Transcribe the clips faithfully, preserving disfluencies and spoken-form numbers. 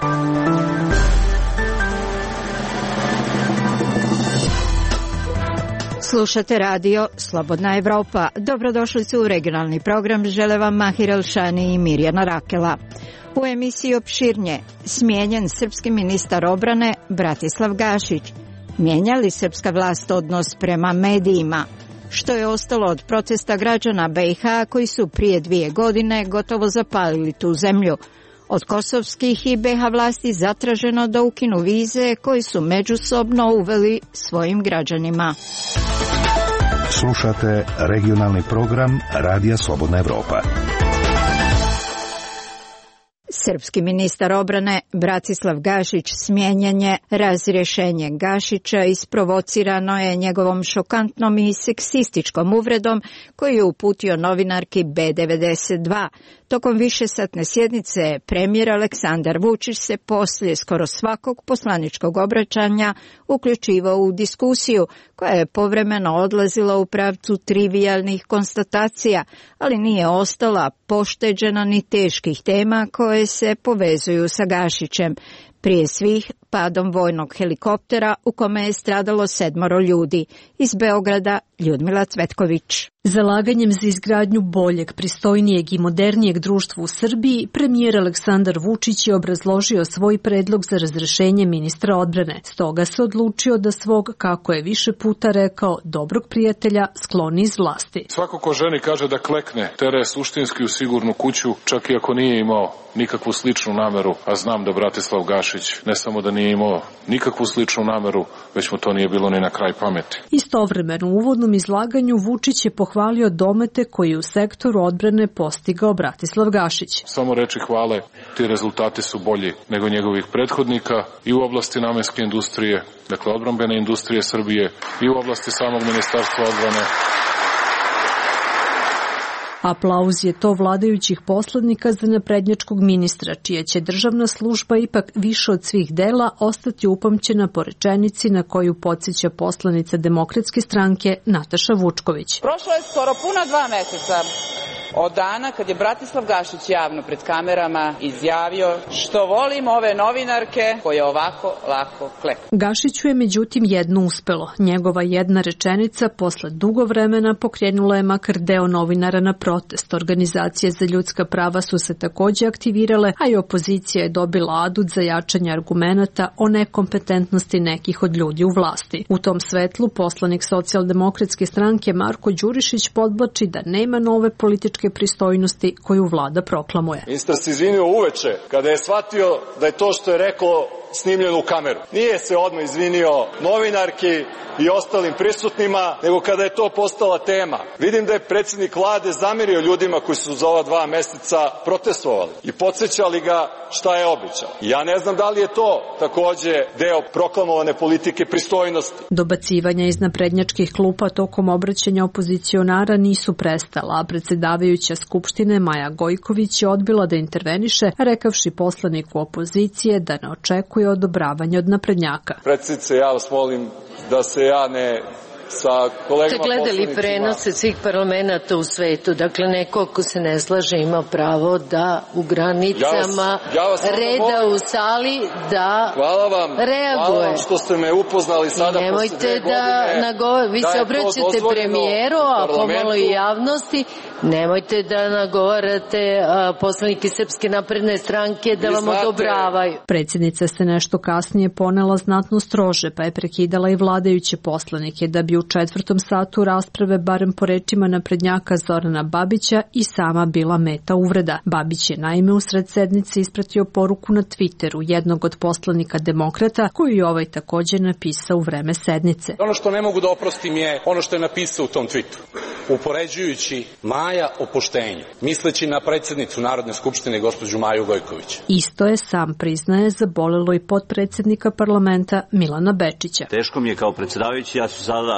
Slušate radio Slobodna Evropa. Dobrodošli su u regionalni program. Žele vam Mahir Elšani i Mirjana Rakela. U emisiji opširnije smijenjen srpski ministar obrane Bratislav Gašić. Mijenja li srpska vlast odnos prema medijima? Što je ostalo od protesta građana B i H koji su prije dvije godine gotovo zapalili tu zemlju? Od kosovskih i B H vlasti zatraženo da ukinu vize koji su međusobno uveli svojim građanima. Slušate regionalni program Radija Slobodna Evropa. Srpski ministar obrane Bratislav Gašić smijenjen je. Razrješenje Gašića isprovocirano je njegovom šokantnom i seksističkom uvredom koju je uputio novinarki B devedeset dva. Tokom višesatne sjednice premijer Aleksandar Vučić se poslije skoro svakog poslaničkog obraćanja uključivao u diskusiju koja je povremeno odlazila u pravcu trivijalnih konstatacija, ali nije ostala pošteđena ni teških tema koje se povezuju sa Gašićem. Prije svih padom vojnog helikoptera u kome je stradalo sedmoro ljudi. Iz Beograda Ljudmila Cvetković. Zalaganjem za izgradnju boljeg, pristojnijeg i modernijeg društva u Srbiji, premijer Aleksandar Vučić je obrazložio svoj predlog za razrešenje ministra odbrane. Stoga se odlučio da svog, kako je više puta rekao, dobrog prijatelja skloni iz vlasti. Svako ko ženi kaže da klekne, tere suštinski u sigurnu kuću, čak i ako nije imao nikakvu sličnu nameru, a znam da Bratislav Gašić ne samo da nije imao nikakvu sličnu nameru, već mu to nije bilo ni na kraj pameti. Istovremeno u uvodnom izlaganju Vučić je pohvalio domete koji u sektoru odbrane postigao Bratislav Gašić. Samo reči hvale, ti rezultati su bolji nego njegovih prethodnika i u oblasti namenske industrije, dakle odbrambene industrije Srbije, i u oblasti samog ministarstva odbrane. Aplauz je to vladajućih poslanika za naprednjačkog ministra, čija će državna služba ipak više od svih dela ostati upamćena po rečenici na koju podsjeća poslanica Demokratske stranke Nataša Vučković. Prošlo je skoro puna dva meseca od dana kad je Bratislav Gašić javno pred kamerama izjavio što volim ove novinarke koje ovako lako klepe. Gašiću je međutim jedno uspelo. Njegova jedna rečenica posle dugo vremena pokrenula je makar deo novinara na protest. Organizacije za ljudska prava su se takođe aktivirale, a i opozicija je dobila adut za jačanje argumenata o nekompetentnosti nekih od ljudi u vlasti. U tom svetlu poslanik Socijaldemokratske stranke Marko Đurišić podvlači da nema nove političke pristojnosti koju vlada proklamuje. Ministar se izvinio uveče kada je shvatio da je to što je rekao snimljeno u kameru. Nije se odmah izvinio novinarki i ostalim prisutnima, nego kada je to postala tema. Vidim da je predsjednik vlade zamerio ljudima koji su za ova dva meseca protestovali i podsjećali ga šta je obećao. Ja ne znam da li je to takođe deo proklamovane politike pristojnosti. Dobacivanja iz naprednjačkih klupa tokom obraćanja opozicionara nisu prestala, a predsjedavajuća Skupštine Maja Gojković je odbila da interveniše, rekavši poslaniku opozicije da ne očekuje odobravanje od naprednjaka. Predsjednice, ja vas molim da se ja ne sa kolegama poslanicima... Ste gledali prenose svih parlamenta u svetu, dakle neko ko se ne slaže ima pravo da u granicama ja vas, ja vas reda molim, u sali da hvala vam, reaguje. Hvala vam što ste me upoznali sada posle dve godine. Da nagovor, vi da se obraćate premijeru, a pomalo i javnosti. Nemojte da nagovarate poslanike Srpske napredne stranke da vam odobravaju. Predsjednica se nešto kasnije ponela znatno strože, pa je prekidala i vladajuće poslanike da bi u četvrtom satu rasprave, barem po rečima naprednjaka Zorana Babića, i sama bila meta uvreda. Babić je naime usred sednice ispratio poruku na Twitteru jednog od poslanika Demokrata, koju je ovaj također napisao u vreme sednice. Ono što ne mogu da oprostim je ono što je napisao u tom tweetu, upoređujući Maja o poštenju, misleći na predsjednicu Narodne skupštine gospođu Maju Gojković. Isto je, sam priznaje, zabolelo i potpredsjednika parlamenta Milana Bečića. Teško mi je kao predsjedavajući, ja ću sada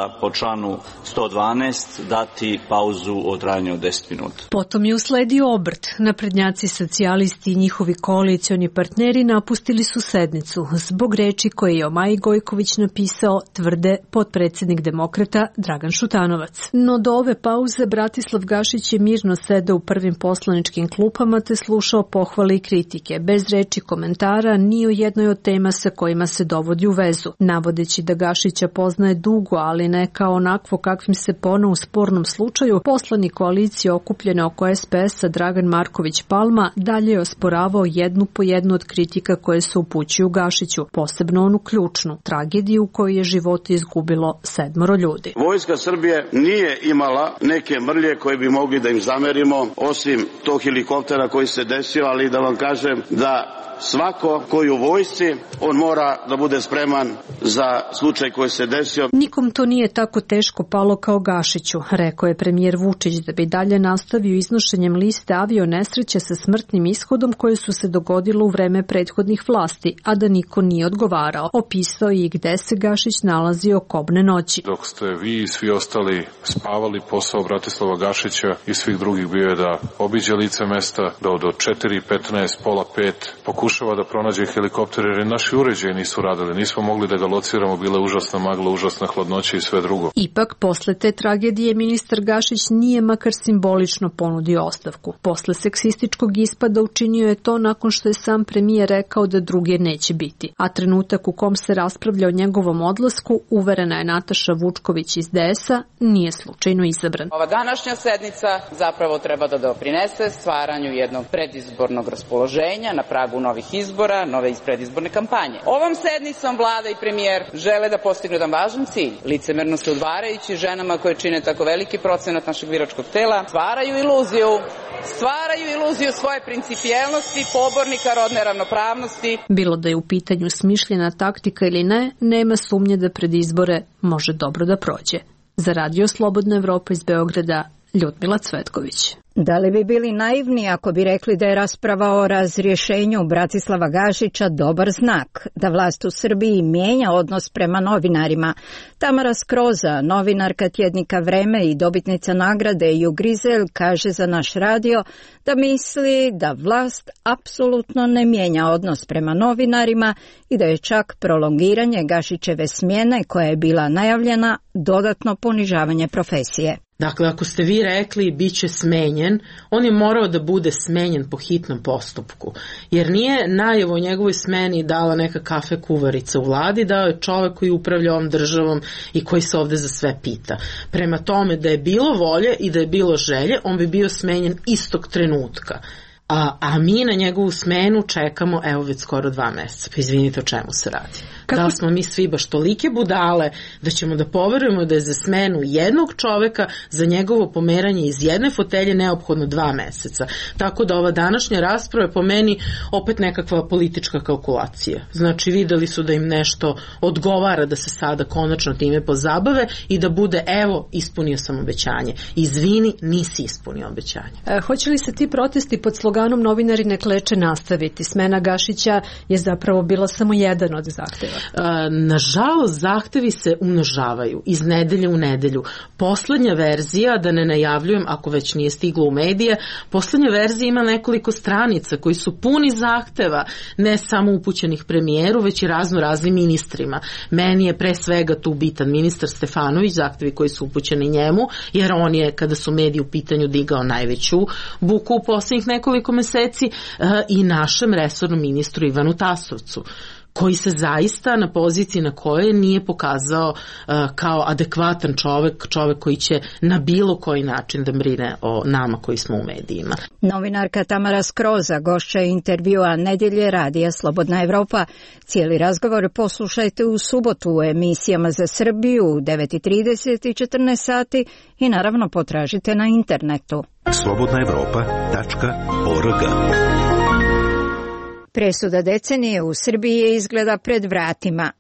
onda po članu sto dvanaest dati pauzu od trajanja od deset minuta. Potom je usledio obrt. Naprednjaci socijalisti i njihovi koalicioni partneri napustili su sednicu zbog reči koje je o Maji Gojković napisao, tvrde potpredsjednik Demokrata Dragan Šutanovac. No do ove pauze Bratislav Gašić je mirno sedeo u prvim poslaničkim klupama te slušao pohvale i kritike, bez reči komentara ni o jednoj od tema sa kojima se dovodi u vezu. Navodeći da Gašića poznaje dugo, ali ne kao onakvo kakvim se poneo u spornom slučaju, poslanik koalicije okupljene oko S P S-a Dragan Marković Palma dalje je osporavao jednu po jednu od kritika koje se upućuju Gašiću, posebno onu ključnu, tragediju u kojoj je život izgubilo sedmoro ljudi. Vojska Srbije nije imala neke mrlje koje bi mogli da im zamerimo, osim tog helikoptera koji se desio, ali da vam kažem da svako koji u vojsci, on mora da bude spreman za slučaj koji se desio. Nikom to nije tako teško palo kao Gašiću, rekao je premijer Vučić da bi dalje nastavio iznošenjem liste avio nesreće sa smrtnim ishodom koje su se dogodilo u vreme prethodnih vlasti, a da niko nije odgovarao. Opisao i gde se Gašić nalazio kobne noći. Dok ste vi i svi ostali spavali, posao Bratislava Gašića i svih drugih bio je da obiđe lice mesta, da od četiri petnaest, pola pet pokušava da pronađe helikopter, jer naši uređaji nisu radili, nismo mogli da ga lociramo, bila užasna magla, užasna hladnoća i sve drugo. Ipak, posle te tragedije ministar Gašić nije makar simbolično ponudio ostavku. Posle seksističkog ispada učinio je to nakon što je sam premijer rekao da druge neće biti. A trenutak u kom se raspravlja o njegovom odlasku, uverena je Nataša Vučković iz D S-a, nije slučajno izabran. Ova današnja sednica zapravo treba da doprinese stvaranju jednog predizbornog raspoloženja na pragu novih izbora, nove predizborne kampanje. Ovom sednicom vlada i premijer žele da postignu jedan važan cilj. Licemerno se udvarajući ženama koje čine tako veliki procenat našeg biračkog tela, stvaraju iluziju, stvaraju iluziju svoje principijelnosti, pobornika rodne ravnopravnosti. Bilo da je u pitanju smišljena taktika ili ne, nema sumnje da pred izbore može dobro da prođe. Za Radio Slobodna Evropa iz Beograda, Ljudmila Cvetković. Da li bi bili naivni ako bi rekli da je rasprava o razrješenju Bratislava Gašića dobar znak, da vlast u Srbiji mijenja odnos prema novinarima? Tamara Skroza, novinarka tjednika Vreme i dobitnica nagrade Jugrizel, kaže za naš radio da misli da vlast apsolutno ne mijenja odnos prema novinarima i da je čak prolongiranje Gašićeve smjene koja je bila najavljena dodatno ponižavanje profesije. Dakle, ako ste vi rekli bit će smenjen, on je morao da bude smenjen po hitnom postupku. Jer nije najavu o njegovoj smeni dala neka kafe kuvarica u vladi, dao je čovek koji upravlja ovom državom i koji se ovde za sve pita. Prema tome, da je bilo volje i da je bilo želje, on bi bio smenjen istog trenutka. A, a mi na njegovu smenu čekamo evo već skoro dva meseca. Pa izvinite, o čemu se radi? Kako? Da li smo mi svi baš tolike budale da ćemo da poverujemo da je za smenu jednog čoveka za njegovo pomeranje iz jedne fotelje neophodno dva meseca. Tako da ova današnja rasprava je po meni opet nekakva politička kalkulacija. Znači videli su da im nešto odgovara da se sada konačno time pozabave i da bude evo ispunio sam obećanje. Izvini, nisi ispunio obećanje. E, hoće li se ti protesti pod sloganom novinari ne kleče nastaviti? Smena Gašića je zapravo bila samo jedan od zahteva. Nažalost, zahtevi se umnožavaju iz nedelje u nedelju. Poslednja verzija, da ne najavljujem ako već nije stiglo u medije, poslednja verzija ima nekoliko stranica koji su puni zahteva, ne samo upućenih premijeru, već i razno raznim ministrima. Meni je pre svega tu bitan ministar Stefanović, zahtevi koji su upućeni njemu, jer on je, kada su mediji u pitanju, digao najveću buku u poslednjih nekoliko meseci, i našem resornom ministru Ivanu Tasovcu, koji se zaista na poziciji na kojoj nije pokazao uh, kao adekvatan čovek, čovek koji će na bilo koji način da brine o nama koji smo u medijima. Novinarka Tamara Skroza, gošća intervjua Nedjelje radija Slobodna Evropa. Cijeli razgovor poslušajte u subotu u emisijama za Srbiju u devet i trideset i četrnaest sati i naravno potražite na internetu. slobodna evropa tačka org. Presuda decenije u Srbiji je izgleda pred vratima.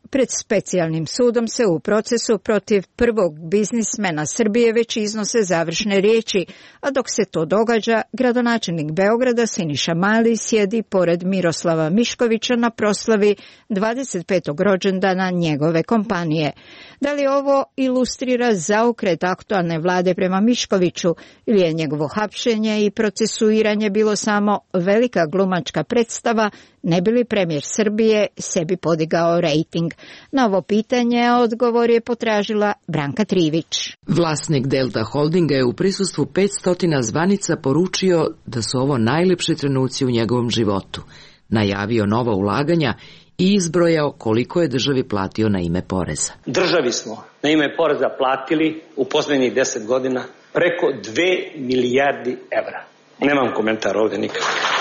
Pred specijalnim sudom se u procesu protiv prvog biznismena Srbije već iznose završne riječi, a dok se to događa, gradonačelnik Beograda Siniša Mali sjedi pored Miroslava Miškovića na proslavi dvadeset petog rođendana njegove kompanije. Da li ovo ilustrira zaokret aktualne vlade prema Miškoviću ili je njegovo hapšenje i procesuiranje bilo samo velika glumačka predstava, ne bi li premijer Srbije sebi podigao rejting? Na ovo pitanje odgovor je potražila Branka Trivić. Vlasnik Delta Holdinga je u prisustvu petsto zvanica poručio da su ovo najlepši trenuci u njegovom životu, najavio nova ulaganja i izbrojao koliko je državi platio na ime poreza. Državi smo na ime poreza platili u posljednjih deset godina preko dve milijardi evra. Nemam komentar ovdje nikad.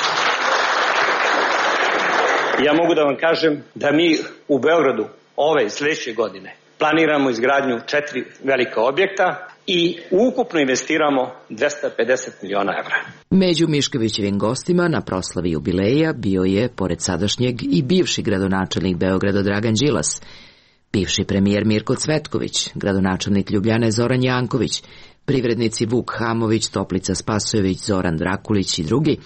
Ja mogu da vam kažem da mi u Beogradu ove i sljedeće godine planiramo izgradnju četiri velika objekta i ukupno investiramo dvesta pedeset miliona evra. Među Miškovićevim gostima na proslavi jubileja bio je, pored sadašnjeg, i bivši gradonačelnik Beograda Dragan Đilas, bivši premijer Mirko Cvetković, gradonačelnik Ljubljane Zoran Janković, privrednici Vuk Hamović, Toplica Spasojević, Zoran Drakulić i drugi,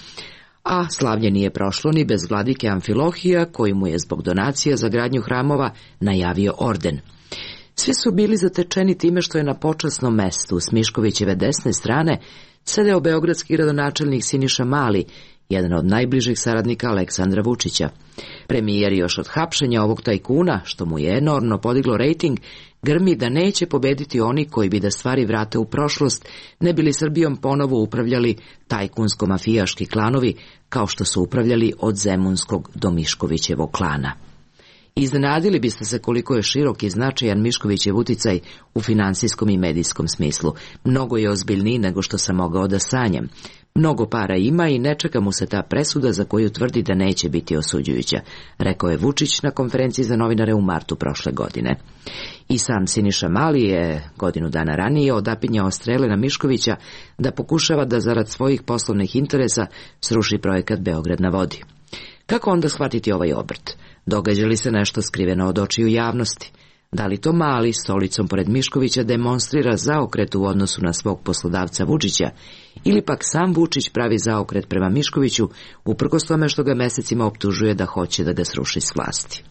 a slavlje nije prošlo ni bez vladike Amfilohija, koji mu je zbog donacija za gradnju hramova najavio orden. Svi su bili zatečeni time što je na počasnom mestu s Miškovićeve desne strane sedeo beogradski gradonačelnik Siniša Mali, jedan od najbližih saradnika Aleksandra Vučića. Premijer još od hapšenja ovog tajkuna, što mu je enormno podiglo rejting, grmi da neće pobediti oni koji bi da stvari vrate u prošlost, ne bili Srbijom ponovo upravljali tajkunsko-mafijaški klanovi, kao što su upravljali od Zemunskog do Miškovićevog klana. Iznenadili biste se koliko je širok i značajan Miškovićev uticaj u finansijskom i medijskom smislu. Mnogo je ozbiljniji nego što sam mogao da sanjam. Mnogo para ima i ne čeka mu se ta presuda za koju tvrdi da neće biti osuđujuća, rekao je Vučić na konferenciji za novinare u martu prošle godine. I sam Siniša Mali je godinu dana ranije odapinjao strele na Miškovića da pokušava da zarad svojih poslovnih interesa sruši projekat Beograd na vodi. Kako onda shvatiti ovaj obrt? Događa li se nešto skriveno od očiju javnosti? Da li to Mali stolicom pored Miškovića demonstrira zaokret u odnosu na svog poslodavca Vučića, ili pak sam Vučić pravi zaokret prema Miškoviću, uprkos tome što ga mesecima optužuje da hoće da ga sruši s vlasti?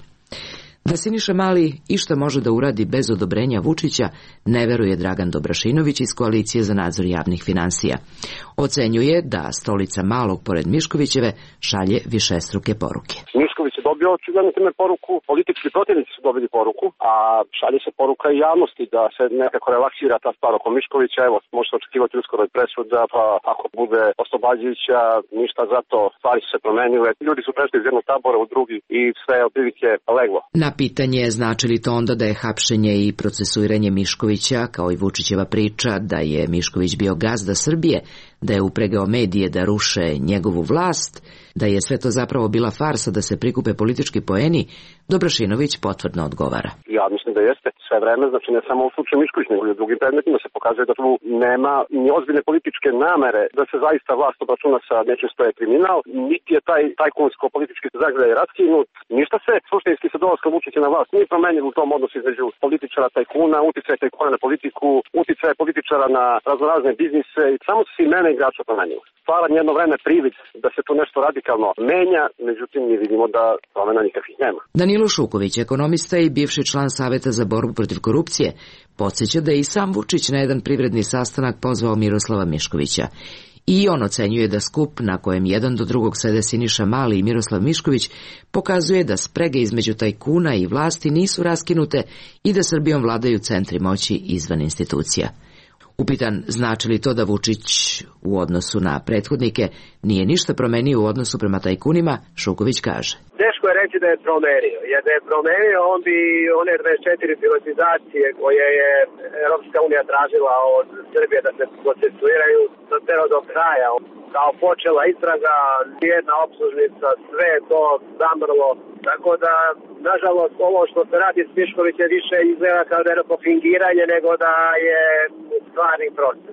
Da Siniša Mali išta može da uradi bez odobrenja Vučića, ne veruje Dragan Dobrašinović iz Koalicije za nadzor javnih finansija. Ocenjuje da stolica Malog pored Miškovićeve šalje višestruke poruke. Mišković je dobio očigledno time poruku, politički protivnici su dobili poruku, a šalje se poruka i javnosti da se nekako relaksira ta stvar oko Miškovića. Evo, možete očekivati uskoro i presuda, pa ako bude oslobađajuća, ništa zato, stvari su se promenile. Ljudi su prešli iz jednog tabora u drugi i sve je otprilike leglo. Na pitanje znači li to onda da je hapšenje i procesuiranje Miškovića, kao i Vučićeva priča da je Mišković bio gazda Srbije, da je upregao medije da ruše njegovu vlast, da je sve to zapravo bila farsa da se prikupe politički poeni, Dobrašinović potvrdno odgovara. Ja mislim da jeste sve vreme, znači ne samo u slučaju Mišković, nego i u drugim predmetima se pokazuje da tu nema ni ozbiljne političke namere da se zaista vlast obračuna sa nečim što je kriminal, niti je taj tajkunsko-politički zagrljaj raskinut, ništa se suštinski sa dolaskom Vučića na vlast nije promenilo u tom odnosu između političara tajkuna, uticaj tajkuna na politiku, uticaj političara na raznorazne biznise i samo su se imena igrača promenilo. Stvaran jedno vreme privid da se tu nešto radikalno menja, međutim mi vidimo da promena nikakvih nema. Danilo Šuković, ekonomista i bivši član Saveta za borbu protiv korupcije, podsjeća da je i sam Vučić na jedan privredni sastanak pozvao Miroslava Miškovića. I on ocenjuje da skup na kojem jedan do drugog sede Siniša Mali i Miroslav Mišković pokazuje da sprege između tajkuna i vlasti nisu raskinute i da Srbijom vladaju centri moći izvan institucija. Upitan znači li to da Vučić u odnosu na prethodnike nije ništa promenio u odnosu prema tajkunima, Šuković kaže. Teško je reći da je promenio, jer da je promenio on bi one dvadeset četiri privatizacije koje je Europska unija tražila od Srbije da se procesuiraju doterao do kraja. Kao počela istraga, nijedna optužnica, sve je to zamrlo. Tako da, nažalost, ovo što se radi s Miškovićem više izgleda kao da je neko fingiranje nego da je stvarni proces.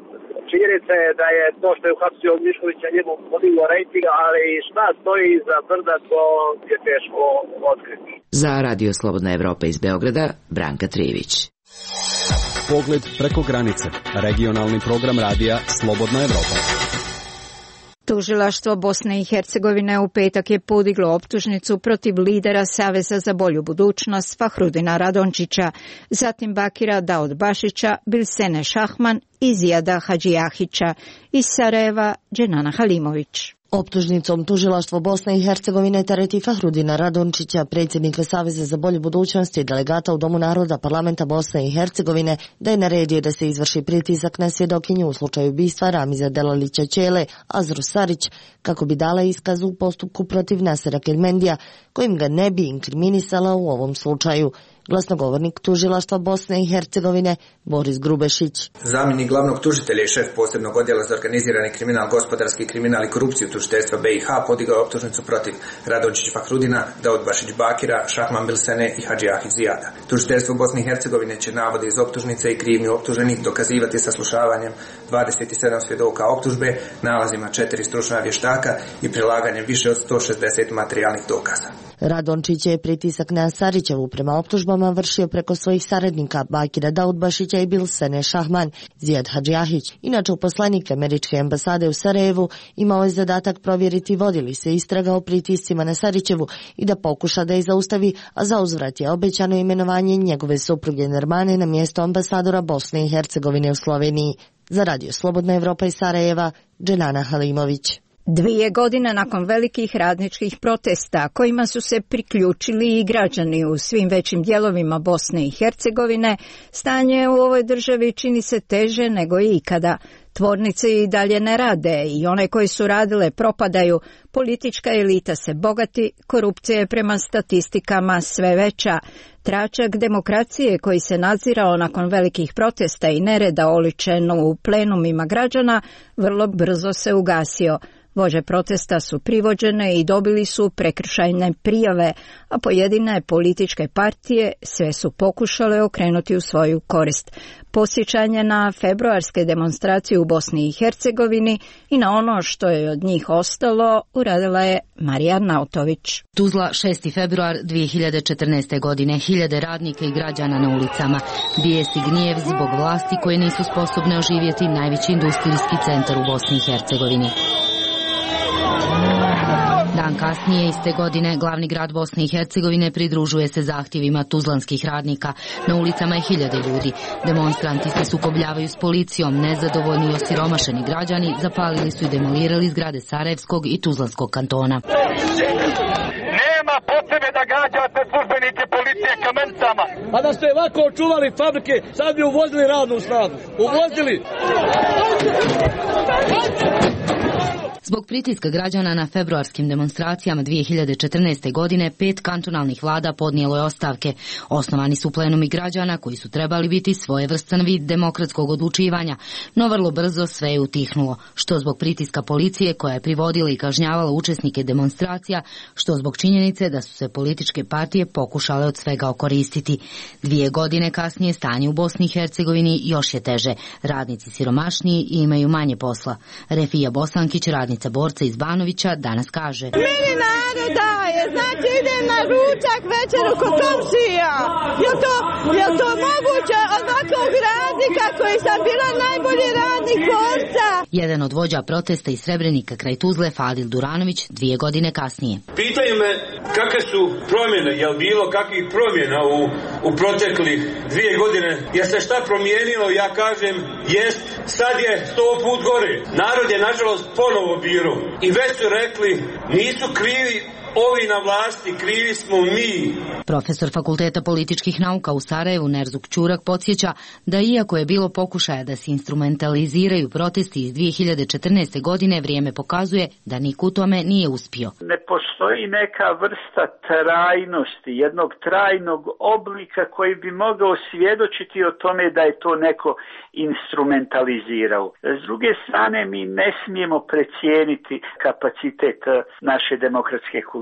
Činjenica je da je to što je uhapsio Miškovića njemu podiglo rejting, ali šta stoji iza brda, to je teško otkriti. Za Radio Slobodna Evropa iz Beograda, Branka Trijević. Pogled preko granice. Regionalni program radija Slobodna Evropa. Tužilaštvo Bosne i Hercegovine u petak je podiglo optužnicu protiv lidera Saveza za bolju budućnost Fahrudina Radončića, zatim Bakira Daudbašića, Bilsene Šahman i Zijada Hadžijahića, iz Sarajeva Dženana Halimović. Optužnicom tužilaštvo Bosne i Hercegovine tereti Fahrudina Radončića, predsjednika Saveza za bolju budućnost i delegata u Domu naroda Parlamenta Bosne i Hercegovine, da je naredio da se izvrši pritisak na svjedokinju u slučaju ubistva Ramiza Delalića Ćele, Azru Sarić, kako bi dala iskaz u postupku protiv Nasera Kelmendija, kojim ga ne bi inkriminisala u ovom slučaju. Glasnogovornik tužilaštva Bosne i Hercegovine Boris Grubešić. Zamjenik glavnog tužitelja i šef posebnog odjela za organizirani kriminal, gospodarski kriminal i korupciju tužiteljstva B i H podigao optužnicu protiv Radončić Fahrudina, Daudbašić Bakira, Šahman Bilsene i Hadžijahić Zijada. Tužiteljstvo Bosne i Hercegovine će navode iz optužnice i krivnju optuženih dokazivati saslušavanjem dvadeset sedam svjedoka optužbe, nalazima četiri stručna vještaka i prilaganjem više od sto šezdeset materijalnih dokaza. Radončić je pritisak na Sarićevu prema optužbama vršio preko svojih saradnika Bakira Daudbašića i Bilsene Šahman. Zijad Hadžijahić, inače uposlenik američke ambasade u Sarajevu, imao je zadatak provjeriti vodi li se istraga o pritiscima na Sarićevu i da pokuša da je zaustavi, a za uzvrat je obećano imenovanje njegove supruge Nermane na mjesto ambasadora Bosne i Hercegovine u Sloveniji. Za Radio Slobodna Evropa iz Sarajeva, Dženana Halimović. Dvije godine nakon velikih radničkih protesta, kojima su se priključili i građani u svim većim dijelovima Bosne i Hercegovine, stanje u ovoj državi čini se teže nego i ikada. Tvornice i dalje ne rade i one koji su radile propadaju, politička elita se bogati, korupcija je prema statistikama sve veća. Tračak demokracije koji se nadzirao nakon velikih protesta i nereda oličen u plenumima građana vrlo brzo se ugasio. Vođe protesta su privođene i dobili su prekršajne prijave, a pojedine političke partije sve su pokušale okrenuti u svoju korist. Posjećanje na februarske demonstracije u Bosni i Hercegovini i na ono što je od njih ostalo uradila je Marija Nautović. Tuzla, šesti februar dvije hiljade četrnaeste. godine. Hiljade radnika i građana na ulicama. Bijes i gnjev zbog vlasti koje nisu sposobne oživjeti najveći industrijski centar u Bosni i Hercegovini. Dan kasnije iste godine glavni grad Bosne i Hercegovine pridružuje se zahtjevima tuzlanskih radnika. Na ulicama je hiljade ljudi. Demonstranti se sukobljavaju s policijom, nezadovoljni i osiromašeni građani zapalili su i demolirali zgrade Sarajevskog i Tuzlanskog kantona. Nema potrebe da gađate službenike policije kamencama. A da ste ovako očuvali fabrike, sad bi uvozili radnu snagu. Uvozili! Zbog pritiska građana na februarskim demonstracijama dvije hiljade četrnaeste. godine pet kantonalnih vlada podnijelo je ostavke. Osnovani su plenumi građana koji su trebali biti svojevrstan vid demokratskog odlučivanja, no vrlo brzo sve je utihnulo, što zbog pritiska policije koja je privodila i kažnjavala učesnike demonstracija, što zbog činjenice da su se političke partije pokušale od svega okoristiti. Dvije godine kasnije stanje u Bosni i Hercegovini još je teže. Radnici siromašniji i imaju manje posla. Refija Bosankić, radnica borca iz Banovića, danas kaže: Meni narod daje, znači idem na ručak večeru kod komšija. Je to, je to moguće od ovakvog radnika koji sam bila najbolji radnik borca? Jedan od vođa protesta iz Srebrenika kraj Tuzle, Fadil Duranović, dvije godine kasnije. Pitaju me kakve su promjene, je li bilo kakvih promjena u, u proteklih dvije godine? Je se šta promijenilo? Ja kažem, jest, sad je sto put gore. Narod je nažalost ponovo biro. I već su rekli, nisu krivi ovi na vlasti, krivi smo mi. Profesor Fakulteta političkih nauka u Sarajevu Nerzuk Ćurak podsjeća da iako je bilo pokušaja da se instrumentaliziraju protesti iz dvije hiljade četrnaeste. godine, vrijeme pokazuje da niko u tome nije uspio. Ne postoji neka vrsta trajnosti, jednog trajnog oblika koji bi mogao svjedočiti o tome da je to neko instrumentalizirao. S druge strane, mi ne smijemo precijeniti kapacitet naše demokratske kulture.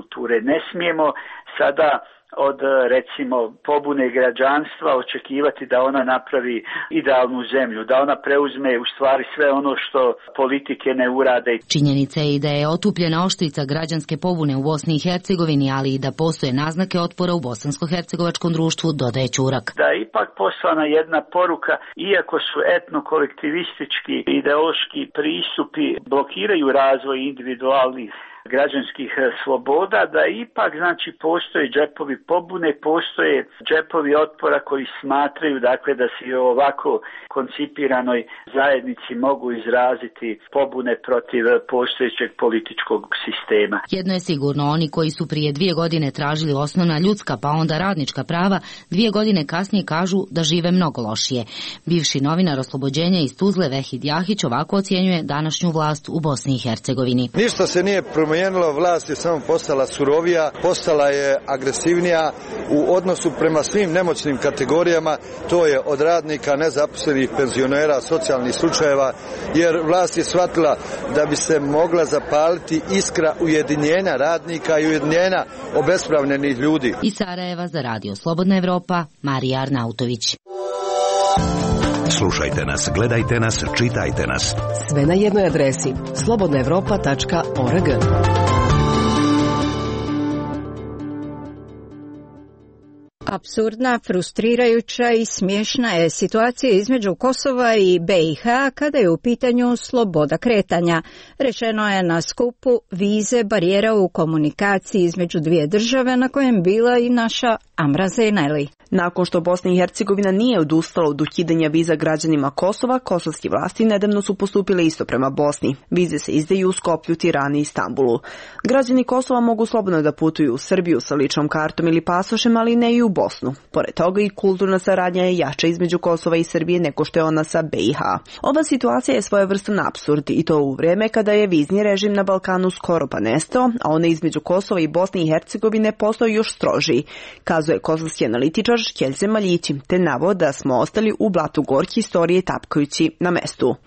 kulture. Ne smijemo sada od, recimo, pobune građanstva očekivati da ona napravi idealnu zemlju, da ona preuzme u stvari sve ono što politike ne urade. Činjenica je i da je otupljena oštrica građanske pobune u Bosni i Hercegovini, ali i da postoje naznake otpora u bosansko-hercegovačkom društvu, dodaje Ćurak. Da je ipak poslana jedna poruka, iako su etno-kolektivistički ideološki pristupi blokiraju razvoj individualnih građanskih sloboda, da ipak znači postoje džepovi pobune, postoje džepovi otpora koji smatraju dakle da se u ovako koncipiranoj zajednici mogu izraziti pobune protiv postojećeg političkog sistema. Jedno je sigurno, oni koji su prije dvije godine tražili osnovna ljudska pa onda radnička prava, dvije godine kasnije kažu da žive mnogo lošije. Bivši novinar Oslobođenja iz Tuzle Vehid Jahić ovako ocjenjuje današnju vlast u Bosni i Hercegovini. Ništa se nije promijenilo, vlast je samo postala surovija, postala je agresivnija u odnosu prema svim nemoćnim kategorijama, to je od radnika, nezaposlenih, penzionera, socijalnih slučajeva, jer vlast je shvatila da bi se mogla zapaliti iskra ujedinjenja radnika i ujedinjenja obespravljenih ljudi. Iz Sarajeva za Radio Slobodna Evropa, Marija Arnautović. Slušajte nas, gledajte nas, čitajte nas. Sve na jednoj adresi slobodna evropa tačka org. Apsurdna, frustrirajuća i smiješna je situacija između Kosova i B i H kada je u pitanju sloboda kretanja. Rečeno je na skupu vize barijera u komunikaciji između dvije države na kojem bila i naša Amra Zeneli. Nakon što Bosna i Hercegovina nije odustala od ukidanja viza građanima Kosova, kosovske vlasti nedavno su postupile isto prema Bosni. Vize se izdaju u Skoplju, Tirani i Istanbulu. Građani Kosova mogu slobodno da putuju u Srbiju sa ličnom kartom ili pasošem, ali ne i u Bosnu. Pored toga i kulturna saradnja je jača između Kosova i Srbije nego što je ona sa B i H. Ova situacija je svojevrstan apsurd i to u vreme kada je vizni režim na Balkanu skoro pa nestao, a one između Kosova i Bosne i Hercegovine postao još strožiji, kazuje kosovski analitičar Škeljze Maljići, te navod da smo ostali u blatu gorke istorije tapkajući na mestu.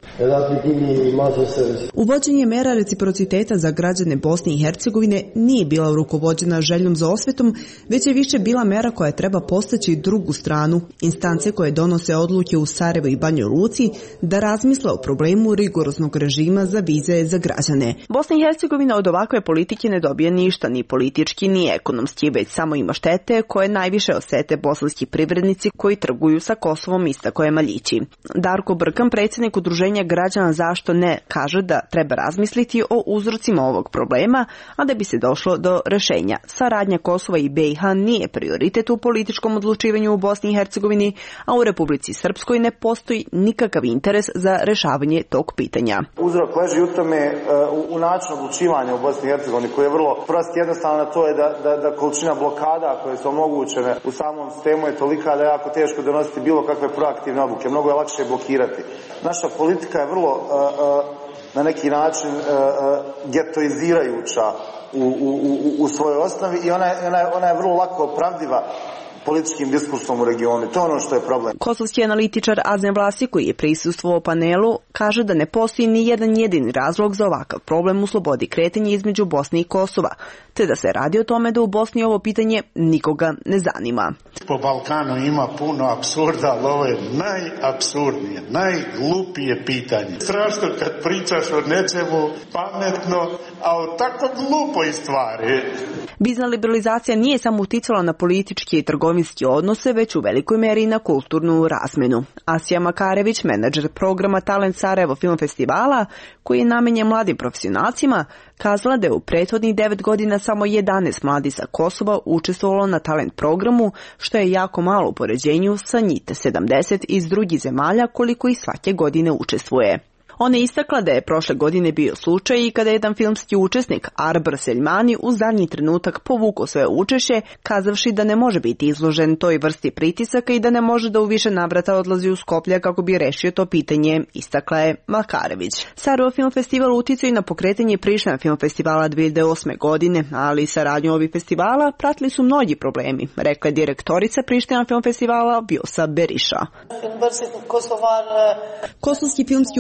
Uvođenje mera reciprociteta za građane Bosne i Hercegovine nije bila rukovođena željom za osvetom, već je više bila mera koja treba postaći drugu stranu, instance koje donose odluke u Sarajevu i Banjoj Luci, da razmisle o problemu rigoroznog režima za vize za građane. Bosna i Hercegovina od ovakve politike ne dobije ništa, ni politički, ni ekonomski, već samo ima štete koje najviše osete bosanski privrednici koji trguju sa Kosovom, istako je Maljići. Darko Brkan, predsjednik Udruženja građana Zašto ne, kaže da treba razmisliti o uzrocima ovog problema, a da bi se došlo do rešenja. Saradnja Kosova i B i H nije prioritet u političkom odlučivanju u Bosni i Hercegovini, a u Republici Srpskoj ne postoji nikakav interes za rešavanje tog pitanja. Uzrok leži u tome uh, u načinu odlučivanja u Bosni i Hercegovini koji je vrlo prost, jednostavno to je da, da, da količina blokada koje su omogućene u samom sistemu je tolika da je jako teško donositi bilo kakve proaktivne odluke. Mnogo je lakše blokirati. Naša politika je vrlo uh, uh, na neki način uh, uh, getoizirajuća u, u, u, u svojoj osnovi i ona je, ona je, ona je vrlo lako opravdiva političkim diskursom u regionu. To je ono što je problem. Kosovski analitičar Azem Vlasi, koji je prisustvovao panelu, kaže da ne postoji ni jedan jedini razlog za ovakav problem u slobodi kretanja između Bosne i Kosova, te da se radi o tome da u Bosni ovo pitanje nikoga ne zanima. Po Balkanu ima puno apsurda, ali ovo je najapsurdnije, najglupije pitanje. Strašno kad pričaš o nečemu pametno, a o tako glupoj stvari. Vizna liberalizacija nije samo uticala na političke i trgovinske odnose, već u velikoj meri na kulturnu razmenu. Asija Makarević, menadžer programa Talent Sarajevo film festivala, koji je namenjen mladim profesionalcima, kazala da je u prethodnih devet godina samo jedanaest mladi sa Kosova učestvovalo na talent programu, što je jako malo u poređenju sa njih sedamdeset iz drugih zemalja koliko i svake godine učestvuje. Ona je istakla da je prošle godine bio slučaj i kada je jedan filmski učesnik, Arbr Seljmani, u zadnji trenutak povukao svoje učešće, kazavši da ne može biti izložen toj vrsti pritisaka i da ne može da u više navrata odlazi u Skoplje kako bi rešio to pitanje, istakla je Makarević. Sarajevo film festival uticao i na pokretanje Priština film festivala dvije hiljade osme godine, ali saradnju ovih festivala pratili su mnogi problemi, rekla je direktorica Priština film festivala Vjosa Beriša. Kosovski filmski umetnici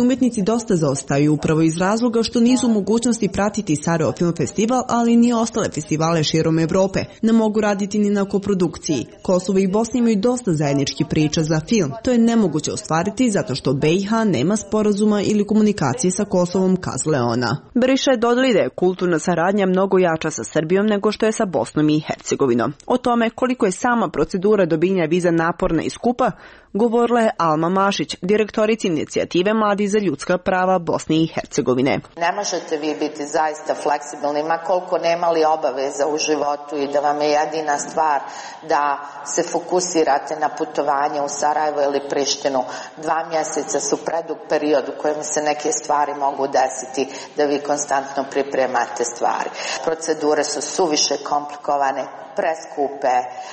dosta zaostaju upravo iz razloga što nisu u mogućnosti pratiti Sarajevo Film Festival, ali ni ostale festivale širom Evrope. Ne mogu raditi ni na koprodukciji. Kosovo i Bosna imaju dosta zajedničkih priča za film. To je nemoguće ostvariti zato što B i H nema sporazuma ili komunikacije sa Kosovom, kazale ona. Beriša je dodali da je kulturna saradnja mnogo jača sa Srbijom nego što je sa Bosnom i Hercegovinom. O tome koliko je sama procedura dobijanja viza naporna i skupa, govorila je Alma Mašić, direktorica inicijative Mladi za ljudska prava Bosne i Hercegovine. Ne možete vi biti zaista fleksibilni, ma koliko nemali obaveza u životu i da vam je jedina stvar da se fokusirate na putovanje u Sarajevo ili Prištinu. Dva mjeseca su predug period u kojem se neke stvari mogu desiti da vi konstantno pripremate stvari. Procedure su suviše komplikovane, preskupe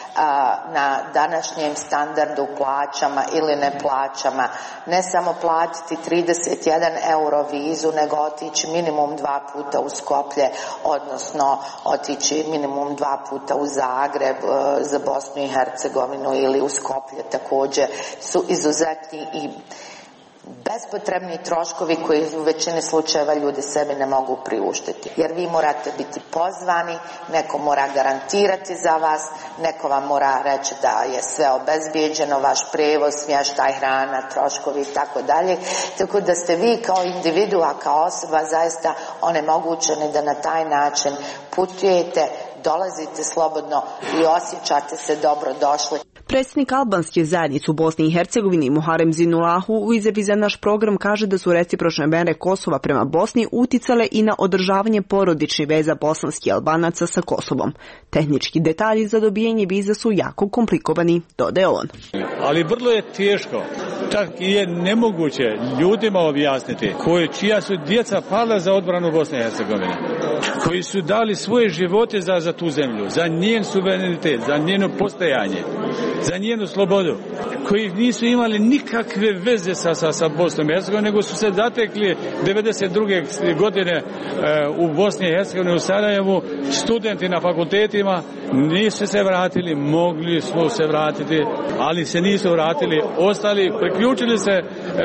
na današnjem standardu plaćama ili ne plaćama. Ne samo platiti trideset jedan euro vizu, nego otići minimum dva puta u Skoplje, odnosno otići minimum dva puta u Zagreb za Bosnu i Hercegovinu ili u Skoplje također su izuzetni i bespotrebni troškovi koji u većini slučajeva ljudi sebi ne mogu priuštiti. Jer vi morate biti pozvani, neko mora garantirati za vas, neko vam mora reći da je sve obezbijeđeno, vaš prijevoz, smještaj, hrana, troškovi i tako dalje. Tako da ste vi kao individua, kao osoba zaista onemogućeni da na taj način putujete, dolazite slobodno i osjećate se dobro došli. Predsjednik albanske zajednice u Bosni i Hercegovini Muharrem Zinulahu u izjavi za naš program kaže da su recipročne mere Kosova prema Bosni uticale i na održavanje porodičnih veza bosanskih Albanaca sa Kosovom. Tehnički detalji za dobijanje viza su jako komplikovani, dodaje on. Ali vrlo je teško, čak i je nemoguće ljudima objasniti koji, čija su djeca pala za odbranu Bosne i Hercegovine, koji su dali svoje živote za, za tu zemlju, za njen suverenitet, za njeno postojanje, za njenu slobodu, koji nisu imali nikakve veze sa, sa, sa Bosnom i Hercegovinom, nego su se zatekli devedeset druge godine e, u Bosni i Hercegovini, u Sarajevu, studenti na fakultetima, nisu se vratili, mogli smo se vratiti, ali se nisu vratili, ostali, priključili se e,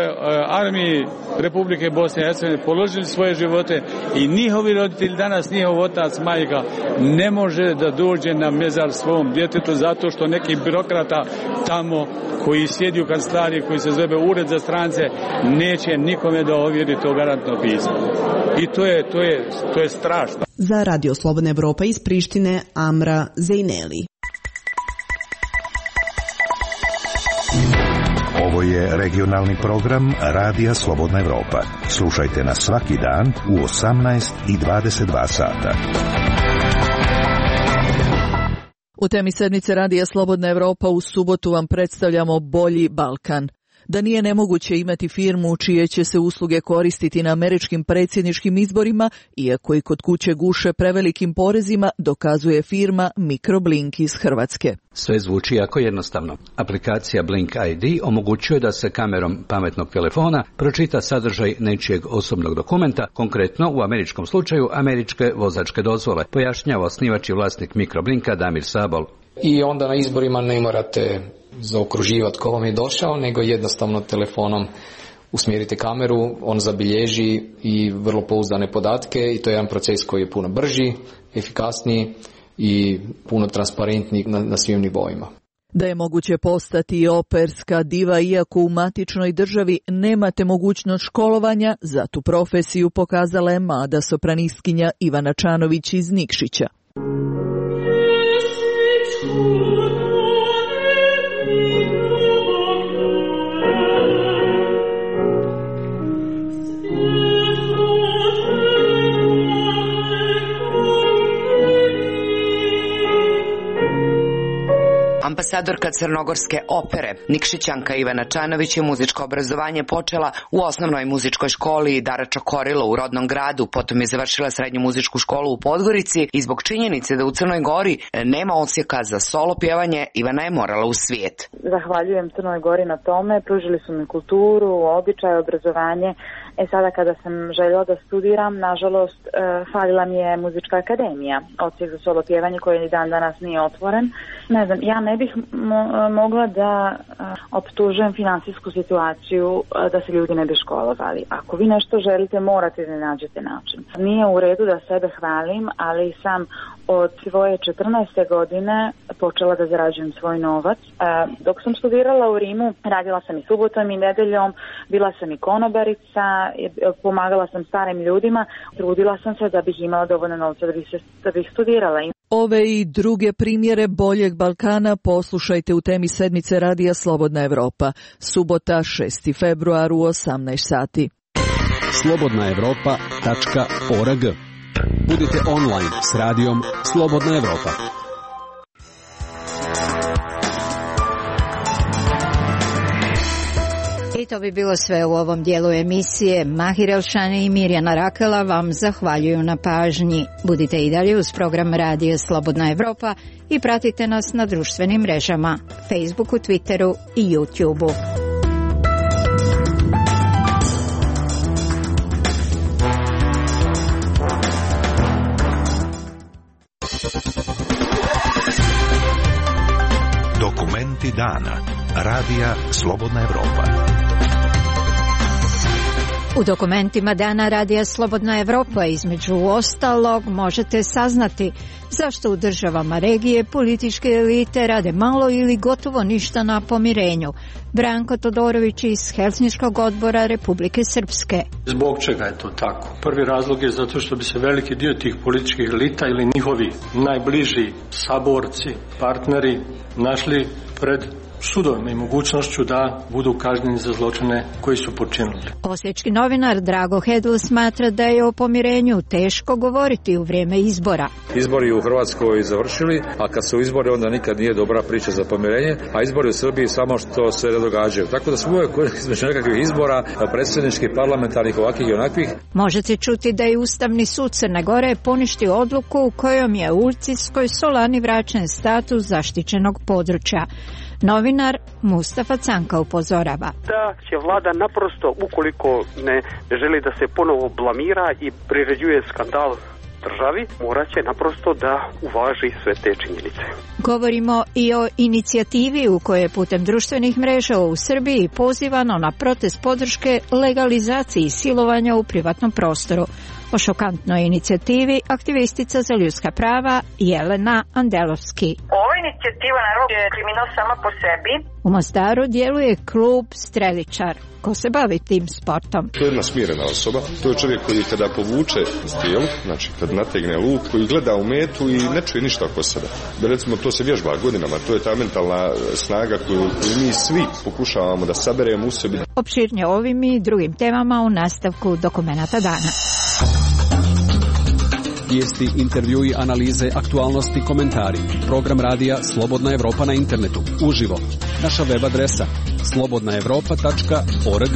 armiji Republike Bosne i Hercegovine, položili svoje živote i njihovi roditelji, danas njihov otac, majka, ne može da dođe na mezar svom djetetu zato što neki birokrata tamo koji sjedi u kancelariji, koji se zove Ured za strance, neće nikome da ovjeri to garantno pismo. I to je, to je, to je strašno. Za Radio Slobodna Evropa iz Prištine, Amra Zejneli. Ovo je regionalni program Radija Slobodna Evropa. Slušajte nas svaki dan u osamnaest i dvadeset dva sata. U temi sedmice Radija Slobodna Evropa u subotu vam predstavljamo Bolji Balkan. Da nije nemoguće imati firmu čije će se usluge koristiti na američkim predsjedničkim izborima, iako i kod kuće guše prevelikim porezima, dokazuje firma Microblink iz Hrvatske. Sve zvuči jako jednostavno. Aplikacija Blink I D omogućuje da se kamerom pametnog telefona pročita sadržaj nečijeg osobnog dokumenta, konkretno u američkom slučaju američke vozačke dozvole, pojašnjava osnivač i vlasnik Microblinka Damir Sabol. I onda na izborima ne morate zaokruživati ko vam je došao, nego jednostavno telefonom usmjerite kameru, on zabilježi i vrlo pouzdane podatke i to je jedan proces koji je puno brži, efikasniji i puno transparentniji na, na svim nivoima. Da je moguće postati operska diva iako u matičnoj državi nemate mogućnost školovanja, za tu profesiju pokazala je mlada sopranistkinja Ivana Čanović iz Nikšića. Ambasadorka crnogorske opere Nikšićanka Ivana Čanović je muzičko obrazovanje počela u osnovnoj muzičkoj školi Dara Čokorilo u rodnom gradu, potom je završila srednju muzičku školu u Podgorici i zbog činjenice da u Crnoj Gori nema odsjeka za solo pjevanje, Ivana je morala u svijet. Zahvaljujem Crnoj Gori na tome, pružili su mi kulturu, običaj, obrazovanje E sada kada sam željela da studiram, nažalost, e, falila mi je muzička akademija, odsjek za solo pjevanje koji dan danas nije otvoren. Ne znam, ja ne bih mo- mogla da a, optužujem finansijsku situaciju a, da se ljudi ne bi školovali. Ako vi nešto želite, morate da nađete način. Nije u redu da sebe hvalim, ali sam od svoje četrnaeste godine počela da zarađujem svoj novac. A, dok sam studirala u Rimu, radila sam i subotom i nedeljom, bila sam i konobarica, pomagala sam starim ljudima, trudila sam se da bih imala dovoljno novca da bih, se, da bih studirala. Ove i druge primjere boljeg Balkana poslušajte u temi sedmice Radija Slobodna Evropa, subota šesti februar u osamnaest sati. slobodna evropa tačka org. Budite online s radijom Slobodna Evropa. I to bi bilo sve u ovom dijelu emisije. Mahir Elšani i Mirjana Rakela vam zahvaljuju na pažnji. Budite i dalje uz program Radija Slobodna Evropa i pratite nas na društvenim mrežama, Facebooku, Twitteru i YouTubeu. Dokumenti dana. Radija Slobodna Evropa. U dokumentima dana Radija Slobodna Evropa između ostalog možete saznati zašto u državama regije političke elite rade malo ili gotovo ništa na pomirenju. Branko Todorović iz Helsinškog odbora Republike Srpske. Zbog čega je to tako? Prvi razlog je zato što bi se veliki dio tih političkih elita ili njihovi najbliži saborci, partneri našli pred sudovima i mogućnošću da budu kažnjeni za zločine koji su počinili. Osječki novinar Drago Hedl smatra da je o pomirenju teško govoriti u vrijeme izbora. Izbori u Hrvatskoj završili, a kad su izbori onda nikad nije dobra priča za pomirenje, a izbori u Srbiji samo što se ne događaju. Tako da smo uvijek između nekakvih izbora, predsjedničkih, parlamentarnih, ovakvih i onakvih. Možete čuti da je Ustavni sud Crne Gore poništio odluku u kojom je Ulcijskoj Solani vraćen status zaštićenog područja. Novinar Mustafa Canka upozorava da će vlada naprosto, ukoliko ne želi da se ponovo blamira i priređuje skandal državi, morat će naprosto da uvaži sve te činjenice. Govorimo i o inicijativi u kojoj je putem društvenih mreža u Srbiji pozivano na protest podrške legalizaciji silovanja u privatnom prostoru. O šokantnoj inicijativi aktivistica za ljudska prava Jelena Andelovski. Ova inicijativa naravno je kriminal sama po sebi. U Mostaru djeluje klub Streličar. Ko se bavi tim sportom? To je jedna smirena osoba. To je čovjek koji kada povuče strijelu, znači kad nategne luk, koji gleda u metu i ne čuje ništa oko sebe. Recimo to se vježba godinama. To je ta mentalna snaga koju, koju mi svi pokušavamo da saberemo u sebi. Opširnije ovim i drugim temama u nastavku dokumenata dana. Vijesti, intervjui, analize, aktualnosti, komentari. Program radija Slobodna Evropa na internetu. Uživo. Naša web adresa slobodna evropa tačka org.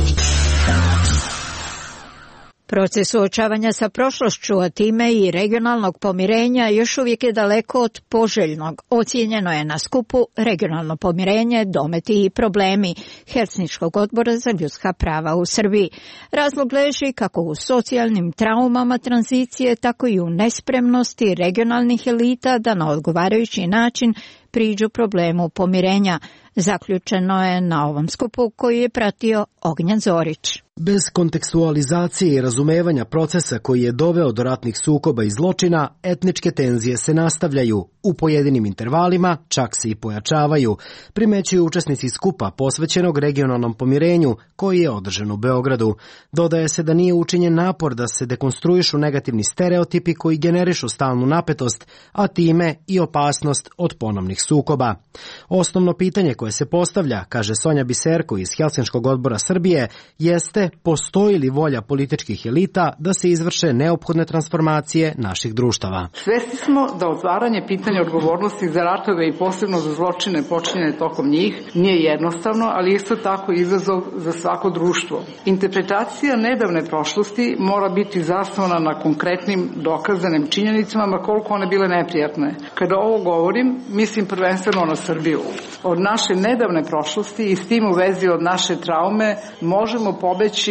Proces suočavanja sa prošlošću, a time i regionalnog pomirenja još uvijek je daleko od poželjnog. Ocijenjeno je na skupu regionalno pomirenje, dometi i problemi Helsinškog odbora za ljudska prava u Srbiji. Razlog leži kako u socijalnim traumama tranzicije, tako i u nespremnosti regionalnih elita da na odgovarajući način priđu problemu pomirenja. Zaključeno je na ovom skupu koji je pratio Ognjan Zorić. Bez kontekstualizacije i razumevanja procesa koji je doveo do ratnih sukoba i zločina, etničke tenzije se nastavljaju. U pojedinim intervalima čak se i pojačavaju, primećuju učesnici skupa posvećenog regionalnom pomirenju koji je održan u Beogradu. Dodaje se da nije učinjen napor da se dekonstruišu negativni stereotipi koji generišu stalnu napetost, a time i opasnost od ponovnih sukoba. Osnovno pitanje koje se postavlja, kaže Sonja Biserko iz Helsinškog odbora Srbije, jeste postoji li volja političkih elita da se izvrše neophodne transformacije naših društava. Svesni smo da otvaranje pitanja odgovornosti za ratove i posebno za zločine počinjene tokom njih nije jednostavno, ali isto tako izazov za svako društvo. Interpretacija nedavne prošlosti mora biti zasnovana na konkretnim dokazanim činjenicama, ma koliko one bile neprijatne. Kada ovo govorim, mislim prvenstveno na Srbiju. Od naše nedavne prošlosti i s tim u vezi od naše traume možemo pobeći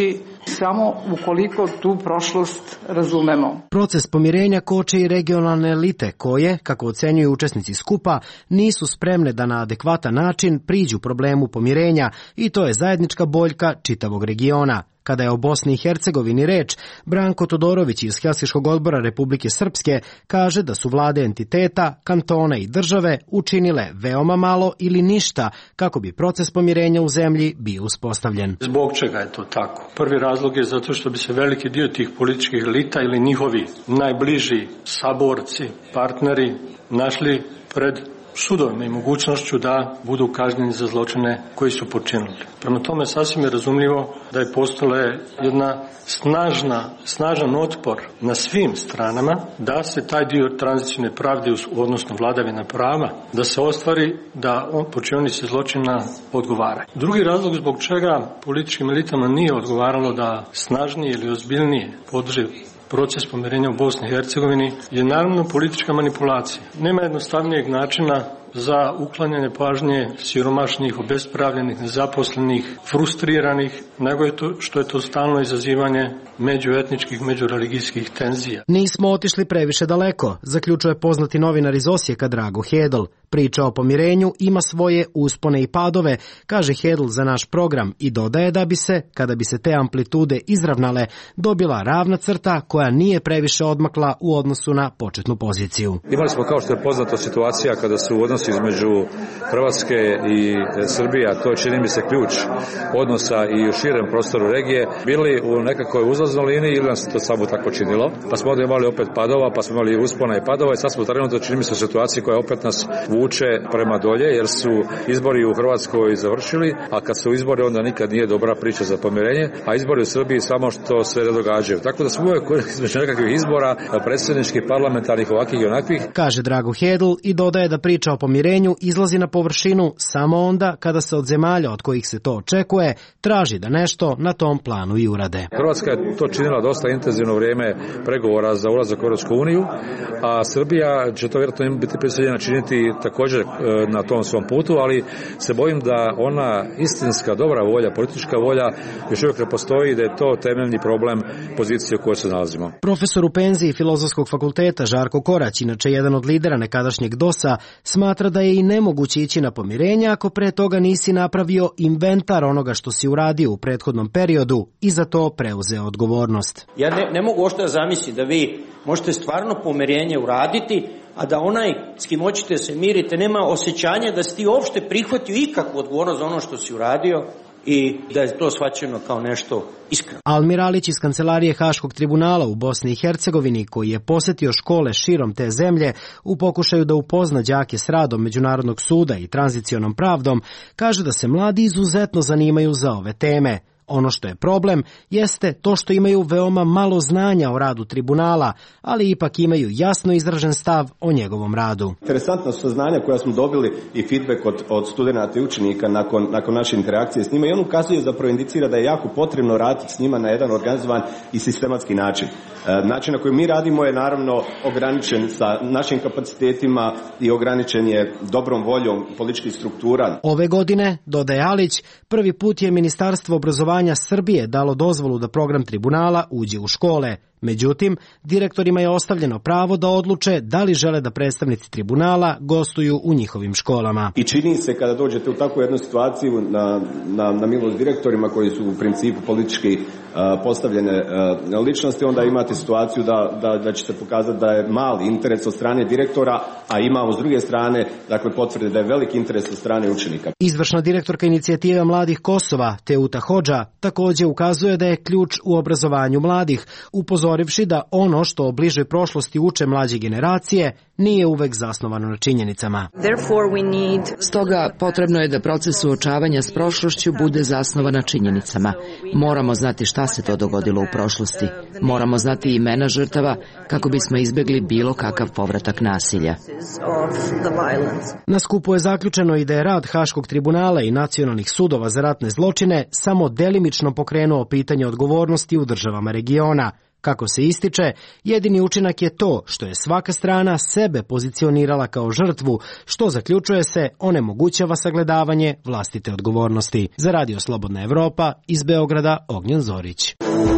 samo ukoliko tu prošlost razumemo. Proces pomirenja koče i regionalne elite koje, kako ocenjuju učesnici skupa, nisu spremne da na adekvatan način priđu problemu pomirenja i to je zajednička boljka čitavog regiona. Kada je o Bosni i Hercegovini reč, Branko Todorović iz Helsinškog odbora Republike Srpske kaže da su vlade entiteta, kantona i države učinile veoma malo ili ništa kako bi proces pomirenja u zemlji bio uspostavljen. Zbog čega je to tako? Prvi razlog je zato što bi se veliki dio tih političkih elita ili njihovi najbliži saborci, partneri našli pred sudovima i mogućnošću da budu kažnjeni za zločine koji su počinili. Prema tome sasvim je razumljivo da je postala jedna snažna, snažan otpor na svim stranama da se taj dio tranzicijne pravde, odnosno vladavine prava, da se ostvari da on počinionici zločina odgovaraju. Drugi razlog zbog čega političkim elitama nije odgovaralo da snažnije ili ozbiljnije podrži proces pomirenja u Bosni i Hercegovini je naravno politička manipulacija. Nema jednostavnijeg načina za uklanjanje pažnje siromašnih, obespravljenih, nezaposlenih, frustriranih, nego je to što je to stalno izazivanje međuetničkih, međureligijskih tenzija. Nismo otišli previše daleko, zaključuje poznati novinar iz Osijeka Drago Hedl. Priča o pomirenju ima svoje uspone i padove, kaže Hedl za naš program i dodaje da bi se, kada bi se te amplitude izravnale, dobila ravna crta koja nije previše odmakla u odnosu na početnu poziciju. Imali smo, kao što je poznato, situacija kada su u odnosu između Hrvatske i Srbije, a to je, čini mi se, ključ odnosa i u širem prostoru regije, bili u nekakvoj uzlaznoj liniji ili nam se to samo tako činilo, pa smo onda imali opet padova, pa smo imali uspona i padova i sad smo trenutno, čini mi se, situaciji koja opet nas vuče prema dolje, jer su izbori u Hrvatskoj završili, a kad su izbori onda nikad nije dobra priča za pomirenje, a izbori u Srbiji samo što se ne događaju. Tako da smo uvijek između nekakvih izbora, predsjedničkih, parlamentarnih, ovakvih i onakvih. Kaže Drago Hedl i dodaje da priča o pomirenju izlazi na površinu samo onda kada se od zemalja od kojih se to očekuje traži da nešto na tom planu i urade. Hrvatska je to činila dosta intenzivno vrijeme pregovora za ulazak u Europsku uniju, a Srbija će to vjerojatno biti prisiljena činiti također na tom svom putu, ali se bojim da ona istinska dobra volja, politička volja još uvijek ne postoji, da je to temeljni problem pozicije u kojoj se nalazimo. Profesor u penziji Filozofskog fakulteta Žarko Korać, inače jedan od lidera nekadašnjeg dosa, smatra da je i nemoguće ići na pomirenje ako pre toga nisi napravio inventar onoga što si uradio u prethodnom periodu i za to preuzeo odgovornost. Ja ne, ne mogu ošto da zamislim da vi možete stvarno pomirenje uraditi, a da onaj s kim hoćete se mirite nema osjećanja da si ti uopšte prihvatio ikakvu odgovornost za ono što si uradio i da je to shvaćeno kao nešto iskreno. Almir Alić iz kancelarije Haškog tribunala u Bosni i Hercegovini, koji je posjetio škole širom te zemlje u pokušaju da upozna đake s radom Međunarodnog suda i tranzicionom pravdom, kaže da se mladi izuzetno zanimaju za ove teme. Ono što je problem jeste to što imaju veoma malo znanja o radu tribunala, ali ipak imaju jasno izražen stav o njegovom radu. Interesantna su saznanja koja smo dobili i feedback od, od studenata i učenika nakon, nakon naše interakcije s njima i on ukazuje, zapravo indicira da je jako potrebno raditi s njima na jedan organizovan i sistematski način. Način na koji mi radimo je naravno ograničen sa našim kapacitetima i ograničen je dobrom voljom političkih struktura. Ove godine, dodaje Alić, prvi put je Ministarstvo obrazovanja Srbije dalo dozvolu da program tribunala uđe u škole. Međutim, direktorima je ostavljeno pravo da odluče da li žele da predstavnici tribunala gostuju u njihovim školama. I čini se kada dođete u takvu jednu situaciju na, na, na milost direktorima koji su u principu politički uh, postavljene uh, ličnosti, onda imate situaciju da, da, da ćete pokazati da je mali interes od strane direktora, a imamo s druge strane dakle potvrde da je veliki interes od strane učenika. Izvršna direktorka inicijative Mladih Kosova, Teuta Hodža, također ukazuje da je ključ u obrazovanju mladih, upozorivši da ono što o bližoj prošlosti uče mlađe generacije nije uvek zasnovano na činjenicama. Stoga potrebno je da proces suočavanja s prošlošću bude zasnovan na činjenicama. Moramo znati šta se to dogodilo u prošlosti. Moramo znati imena žrtava kako bismo izbjegli bilo kakav povratak nasilja. Na skupu je zaključeno i da je rad Haškog tribunala i nacionalnih sudova za ratne zločine samo delimično pokrenuo pitanje odgovornosti u državama regiona. Kako se ističe, jedini učinak je to što je svaka strana sebe pozicionirala kao žrtvu, što zaključuje se onemogućava sagledavanje vlastite odgovornosti. Za Radio Slobodna Evropa iz Beograda Ognjen Zorić.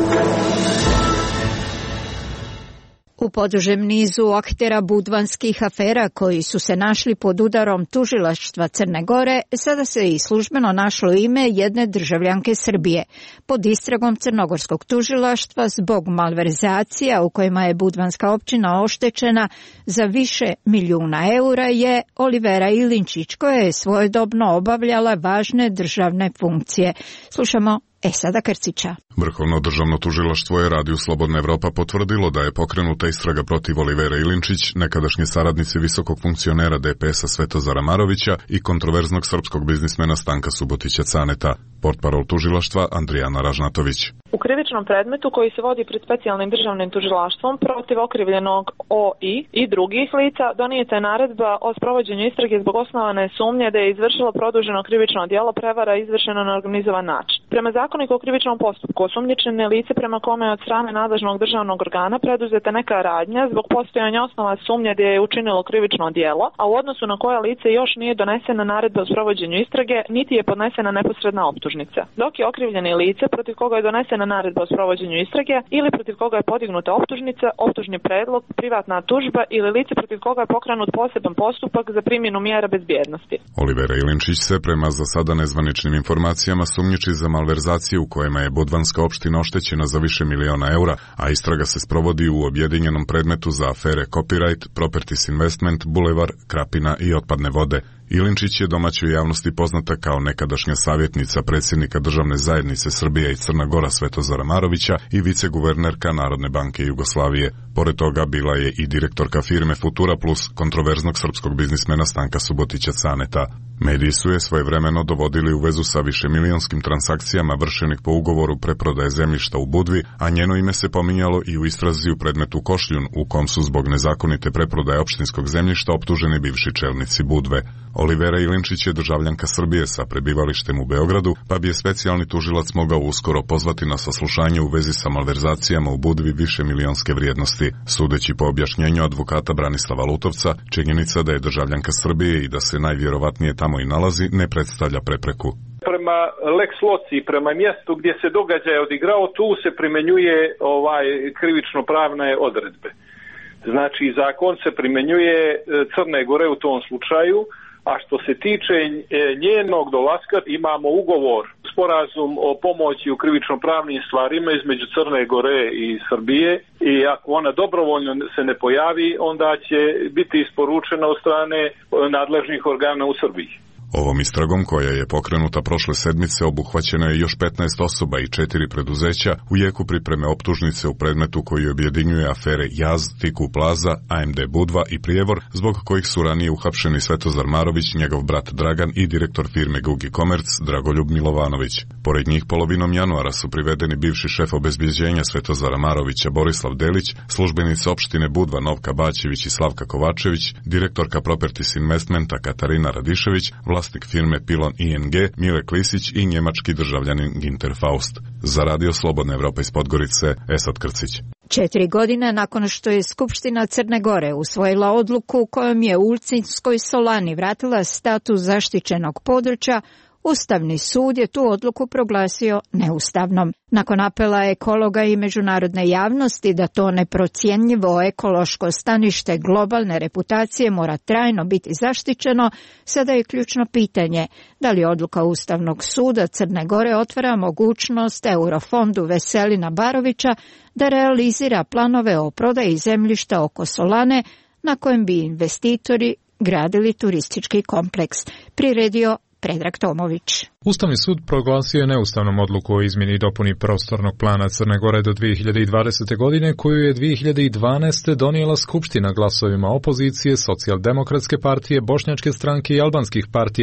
U podužem nizu aktera budvanskih afera koji su se našli pod udarom tužilaštva Crne Gore, sada se i službeno našlo ime jedne državljanke Srbije. Pod istragom crnogorskog tužilaštva zbog malverzacija u kojima je budvanska općina oštećena za više milijuna eura je Olivera Ilinčić, koja je svojedobno obavljala važne državne funkcije. Slušamo Esada Krcića. Vrhovno državno tužilaštvo je Radiju Slobodna Evropa potvrdilo da je pokrenuta istraga protiv Olivere Ilinčić, nekadašnje saradnice visokog funkcionera D P S-a Svetozara Marovića i kontroverznog srpskog biznismena Stanka Subotića Caneta. Portparol tužilaštva Andrijana Ražnatović. U krivičnom predmetu koji se vodi pred specijalnim državnim tužilaštvom protiv okrivljenog O I i drugih lica donijeta je naredba o sprovođenju istrage zbog osnovane sumnje da je izvršilo produženo krivično djelo prevara izvršeno na organizovan način. Prema zakoniku o krivičnom postupku osumnjičeno je lice prema kome je od strane nadležnog državnog organa preduzeta neka radnja zbog postojanja osnova sumnje da je učinilo krivično djelo, a u odnosu na koje lice još nije donesena naredba o sprovođenju istrage, niti je podnesena neposredna optužnica. Dok je okrivljeni lice protiv koga je donesena naredba o sprovođenju istrage ili protiv koga je podignuta optužnica, optužni predlog, privatna tužba ili lice protiv koga je pokrenut poseban postupak za primjenu mjera bezbjednosti. Olivera Ilinčić se prema za sada nezvaničnim informacijama sumnjiči za malverzacije u kojima je budvanska opština oštećena za više miliona eura, a istraga se sprovodi u objedinjenom predmetu za afere Copyright, Properties Investment, Bulevar, Krapina i otpadne vode. Ilinčić je domaćoj javnosti poznata kao nekadašnja savjetnica predsjednika Državne zajednice Srbije i Crna Gora Svetozara Marovića i viceguvernerka Narodne banke Jugoslavije. Pored toga bila je i direktorka firme Futura Plus, kontroverznog srpskog biznismena Stanka Subotića Caneta. Mediji su je svojevremeno dovodili u vezu sa višemilijonskim transakcijama vršenih po ugovoru preprodaje zemljišta u Budvi, a njeno ime se pominjalo i u istrazi u predmetu Košljun, u kom su zbog nezakonite preprodaje opštinskog zemljišta optuženi bivši čelnici Budve. Olivera Ilinčić je državljanka Srbije sa prebivalištem u Beogradu, pa bi je specijalni tužilac mogao uskoro pozvati na saslušanje u vezi sa malverzacijama u Budvi više milionske vrijednosti. Sudeći po objašnjenju advokata Branislava Lutovca, činjenica da je državljanka Srbije i da se najvjerovatnije tamo i nalazi ne predstavlja prepreku. Prema Lex Loci, prema mjestu gdje se događaj odigrao, tu se primjenjuje ovaj krivično pravne odredbe. Znači, zakon se primjenjuje Crne Gore u tom slučaju. A što se tiče njenog dolaska, imamo ugovor, sporazum o pomoći u krivično-pravnim stvarima između Crne Gore i Srbije i ako ona dobrovoljno se ne pojavi, onda će biti isporučena od strane nadležnih organa u Srbiji. Ovom istragom, koja je pokrenuta prošle sedmice, obuhvaćeno je još petnaest osoba i četiri preduzeća u jeku pripreme optužnice u predmetu koji objedinjuje afere Jaz, Tiku Plaza, A M D Budva i Prijevor, zbog kojih su ranije uhapšeni Svetozar Marović, njegov brat Dragan i direktor firme Gugi Komerc Dragoljub Milovanović. Pored njih polovinom januara su privedeni bivši šef obezbjeđenja Svetozara Marovića Borislav Delić, službenici opštine Budva Novka Baćević i Slavka Kovačević, direktorka Properties Investmenta Katarina Radišević, vlasnik firme Pilon I N G Mile Klisić i njemački državljanin Ginter Faust. Za Radio Slobodna Evropa iz Podgorice, Esad Krcić. Četiri godine nakon što je Skupština Crne Gore usvojila odluku kojom je Ulcinskoj solani vratila status zaštićenog područja, Ustavni sud je tu odluku proglasio neustavnom. Nakon apela ekologa i međunarodne javnosti da to neprocjenjivo ekološko stanište globalne reputacije mora trajno biti zaštićeno, sada je ključno pitanje da li odluka Ustavnog suda Crne Gore otvara mogućnost Eurofondu Veselina Barovića da realizira planove o prodaji zemljišta oko Solane na kojem bi investitori gradili turistički kompleks. Priredio Predrag Tomović. Ustavni sud proglasio je neustavnom odluku o izmjeni i dopuni prostornog plana Crne Gore do dvije hiljade dvadesete. godine, koju je dvije hiljade dvanaeste. donijela Skupština glasovima opozicije, Socijaldemokratske partije, Bošnjačke stranke i albanskih partija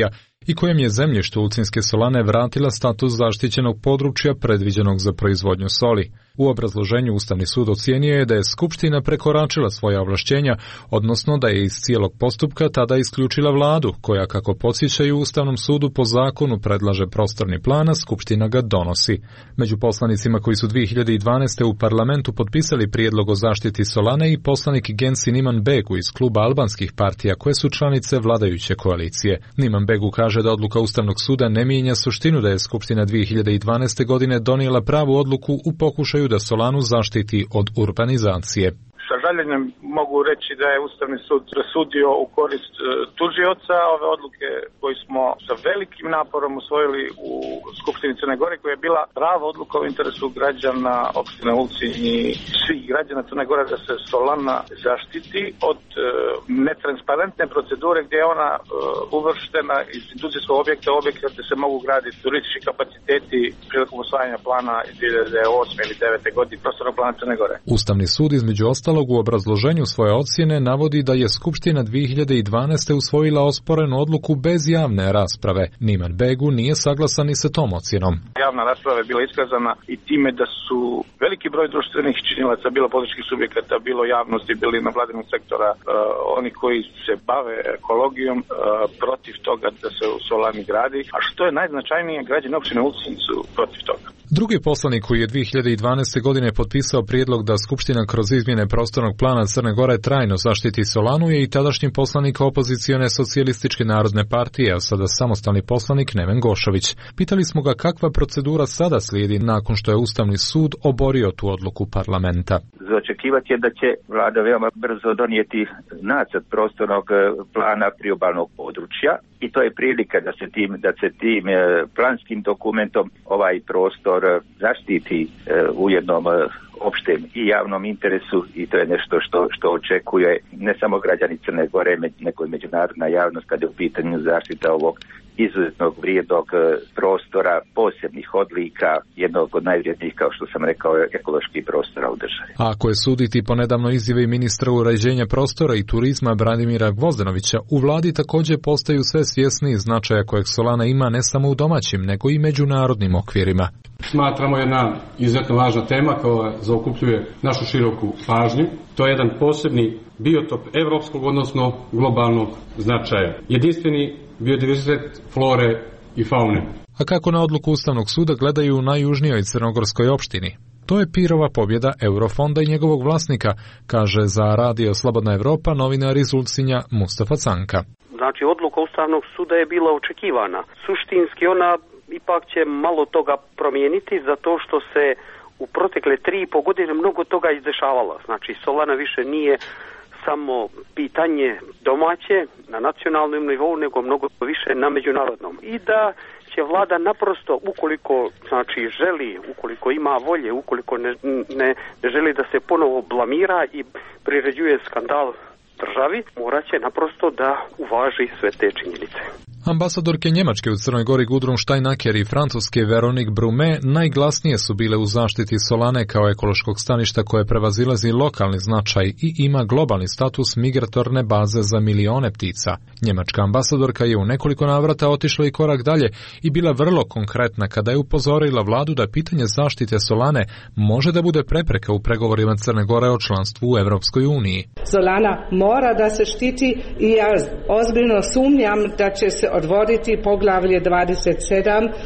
i kojem je zemljište Ulcinske solane vratila status zaštićenog područja predviđenog za proizvodnju soli. U obrazloženju Ustavni sud ocijenio je da je Skupština prekoračila svoja ovlašćenja, odnosno da je iz cijelog postupka tada isključila vladu, koja, kako podsjećaju Ustavnom sudu, po zakonu predlaže prostorni plan, a Skupština ga donosi. Među poslanicima koji su dvije hiljade dvanaeste. u parlamentu potpisali prijedlog o zaštiti solane i poslanik Gensi Niman Begu iz kluba albanskih partija koje su članice vladajuće koalicije. Niman Begu kaže da odluka Ustavnog suda ne mijenja suštinu da je Skupština dvije hiljade dvanaeste. godine donijela pravu odluku u pokušaju da solanu zaštiti od urbanizacije. Sa žaljenjem mogu reći da je Ustavni sud presudio u korist e, tužioca ove odluke koje smo sa velikim naporom usvojili u Skupštini Crne Gore, koja je bila prava odluka u interesu građana opštine Ulcinj i svih građana Crne Gore da se solana zaštiti od e, netransparentne procedure gdje je ona e, uvrštena iz institucijskog objekta, objekta gdje se mogu graditi turistički kapaciteti prilikom usvajanja plana iz dvije hiljade osme ili devete. godine prostornog plana Crne Gore. Ustavni sud između ostalog u obrazloženju svoje ocjene navodi da je Skupština dvije hiljade dvanaeste. usvojila osporenu odluku bez javne rasprave. Niman Begu nije saglasan i sa tom ocjenom. Javna rasprava je bila iskazana i time da su veliki broj društvenih činilaca, bilo političkih subjekata, bilo javnosti, bili nevladinog sektora, uh, oni koji se bave ekologijom, uh, protiv toga da se u solani gradi, a što je najznačajnije, građani opštine Ulcinj su protiv toga. Drugi poslanik koji je dvije hiljade dvanaeste. godine potpisao prijedlog da Skupština kroz izmjene prostornog plana Crne Gore trajno zaštiti solanu je i tadašnji poslanik opozicione socijalističke narodne partije, a sada samostalni poslanik Neven Gošović. Pitali smo ga kakva procedura sada slijedi nakon što je Ustavni sud oborio tu odluku parlamenta. Za očekivati je da će vlada veoma brzo donijeti nacrt prostornog plana priobalnog područja i to je prilika da se tim, da se tim planskim dokumentom ovaj prostor zaštiti u jednom opštem i javnom interesu i to je nešto što, što očekuje ne samo građani Crne Gore, nego i međunarodna javnost kada je u pitanju zaštita ovog izuzetnog vrijednog prostora, posebnih odlika, jednog od najvrijednijih, kao što sam rekao, ekoloških prostora u državi. A ako je suditi po nedavno izjavi ministra uređenja prostora i turizma Branimira Gvozdenovića, u vladi također postaju sve svjesniji značaja kojeg solana ima ne samo u domaćim, nego i međunarodnim okvirima. Smatramo jedna izuzetno važna tema koja zaokupljuje našu široku pažnju. To je jedan posebni biotop evropskog, odnosno globalnog značaja. Jedinstveni biodiverzitet flore i faune. A kako na odluku Ustavnog suda gledaju u najjužnijoj crnogorskoj opštini? To je pirova pobjeda Eurofonda i njegovog vlasnika, kaže za Radio Slobodna Evropa novinar iz Ulcinja Mustafa Canka. Znači, odluka Ustavnog suda je bila očekivana. Suštinski ona ipak će malo toga promijeniti zato što se u protekle tri i po godine mnogo toga izdešavalo. Znači, solana više nije samo pitanje domaće na nacionalnom nivou, nego mnogo više na međunarodnom. I da će vlada naprosto, ukoliko znači želi, ukoliko ima volje, ukoliko ne, ne, ne želi da se ponovo blamira i priređuje skandal državi, morat će naprosto da uvaži sve te činjenice. Ambasadorke Njemačke u Crnoj Gori Gudrun Steinacker i Francuske Veronique Brume najglasnije su bile u zaštiti solane kao ekološkog staništa koje prevazilazi lokalni značaj i ima globalni status migratorne baze za milione ptica. Njemačka ambasadorka je u nekoliko navrata otišla i korak dalje i bila vrlo konkretna kada je upozorila vladu da pitanje zaštite solane može da bude prepreka u pregovorima Crne Gore o članstvu u Evropskoj uniji. Solana mora da se štiti i ja ozbiljno sumnjam da će se odvoditi poglavlje dvadeset sedam um,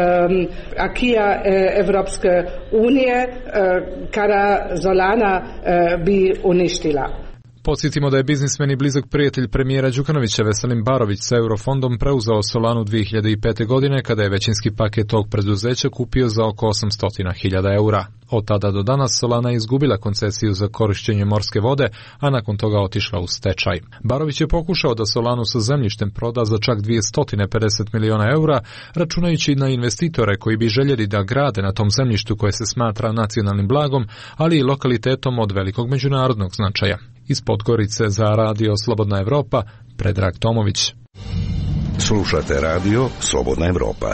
akija Evropske unije uh, kada Solana uh, bi uništila. Podsjetimo da je biznismen i blizak prijatelj premijera Đukanovića Veselin Barović sa Eurofondom preuzeo Solanu dvije hiljade pete. godine kada je većinski paket tog preduzeća kupio za oko osamsto hiljada eura. Od tada do danas Solana je izgubila koncesiju za korišćenje morske vode, a nakon toga otišla u stečaj. Barović je pokušao da Solanu sa zemljištem proda za čak dvjesto pedeset miliona eura, računajući na investitore koji bi željeli da grade na tom zemljištu koje se smatra nacionalnim blagom, ali i lokalitetom od velikog međunarodnog značaja. Iz Podgorice za Radio Slobodna Evropa, Predrag Tomović. Slušate Radio Slobodna Evropa.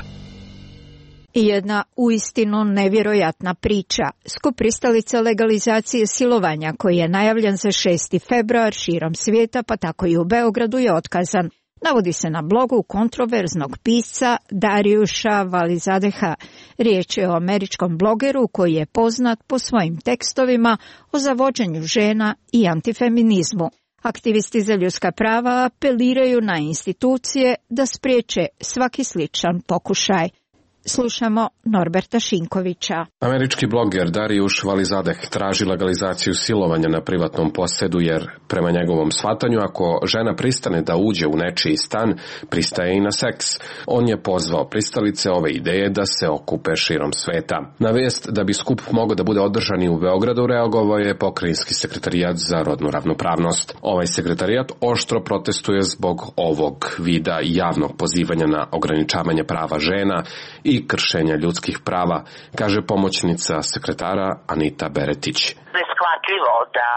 I jedna uistinu nevjerojatna priča. Skup pristalica legalizacije silovanja koji je najavljen za šesti februar širom svijeta, pa tako i u Beogradu, je otkazan. navodi se na blogu kontroverznog pisca Dariusha Valizadeha. Riječ je o američkom blogeru koji je poznat po svojim tekstovima o zavođenju žena i antifeminizmu. Aktivisti za ljudska prava apeliraju na institucije da spriječe svaki sličan pokušaj. Slušamo Norberta Šinkovića. Američki bloger Dariush Valizadeh traži legalizaciju silovanja na privatnom posedu jer, prema njegovom shvatanju, ako žena pristane da uđe u nečiji stan, pristaje i na seks. On je pozvao pristalice ove ideje da se okupe širom sveta. Na vijest da bi skup mogao da bude održan i u Beogradu reagovao je Pokrajinski sekretarijat za rodnu ravnopravnost. Ovaj sekretarijat oštro protestuje zbog ovog vida javnog pozivanja na ograničavanje prava žena i kršenja ljudskih prava, kaže pomoćnica sekretara Anita Beretić. Neshvatljivo da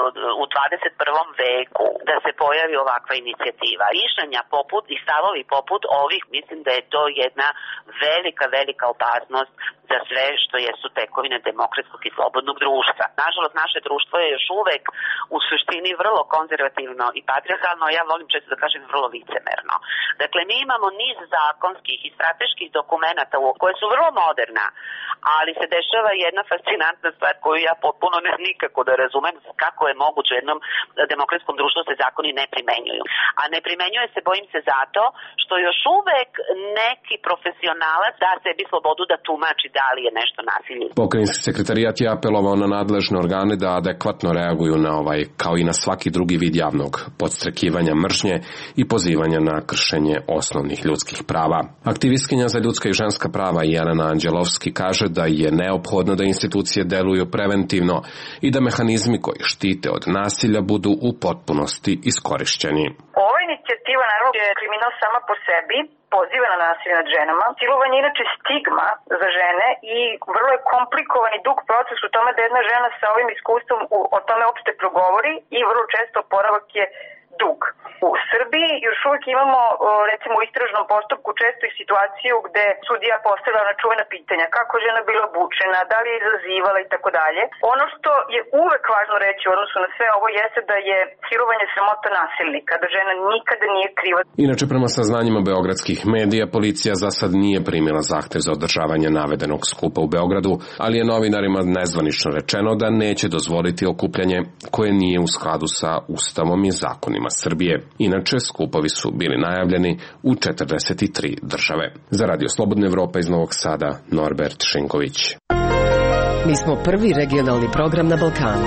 u dvadeset prvom veku da se pojavi ovakva inicijativa. Mišljenja poput i stavovi poput ovih, mislim da je to jedna velika, velika opasnost za sve što jesu tekovine demokratskog i slobodnog društva. Nažalost, naše društvo je još uvek u suštini vrlo konzervativno i patrijarhalno, ja volim često da kažem vrlo licemerno. Dakle, mi imamo niz zakonskih i strateških dokumenata koje su vrlo moderna, ali se dešava jedna fascinantna stvar koju ja potpuno ne nikako da razumem kako je moguće u jednom demokratskom društvu se zakoni ne primenjuju. A ne primenjuje se, bojim se, zato što još uvek neki profesionalac da sebi slobodu da tumači da li je nešto nasilje. Pokrajinski sekretarijat je apelovao na nadležne organe da adekvatno reaguju na ovaj, kao i na svaki drugi vid javnog podstrekivanja mržnje i pozivanja na kršenje osnovnih ljudskih prava. Aktivistkinja za ljudska i ženska prava Jelena Anđelovski kaže da je neophodno da institucije deluju preventivno i da mehanizmi koji štite od nasilja budu u potpunosti iskorišćeni. Ova inicijativa naravno je kriminal sama po sebi, poziva na nasilje nad ženama. Silovanje je inače stigma za žene i vrlo je komplikovan i dug proces u tome da jedna žena sa ovim iskustvom o tome uopšte progovori i vrlo često oporavak je dug. U Srbiji još uvijek imamo, recimo u istražnom postupku, često i situaciju gde sudija postavlja na čuvena pitanja kako žena bila obučena, da li je izazivala i tako dalje. Ono što je uvek važno reći u odnosu na sve ovo jeste da je silovanje sramota nasilnika, da žena nikada nije kriva. Inače, prema saznanjima beogradskih medija, policija za sad nije primila zahtev za održavanje navedenog skupa u Beogradu, ali je novinarima nezvanično rečeno da neće dozvoliti okupljanje koje nije u skladu sa Ustavom i zakonima Srbije. Inače, skupovi su bili najavljeni u četrdeset tri države. Za Radio Slobodna Evropa iz Novog Sada, Norbert Šinković. Mi smo prvi regionalni program na Balkanu.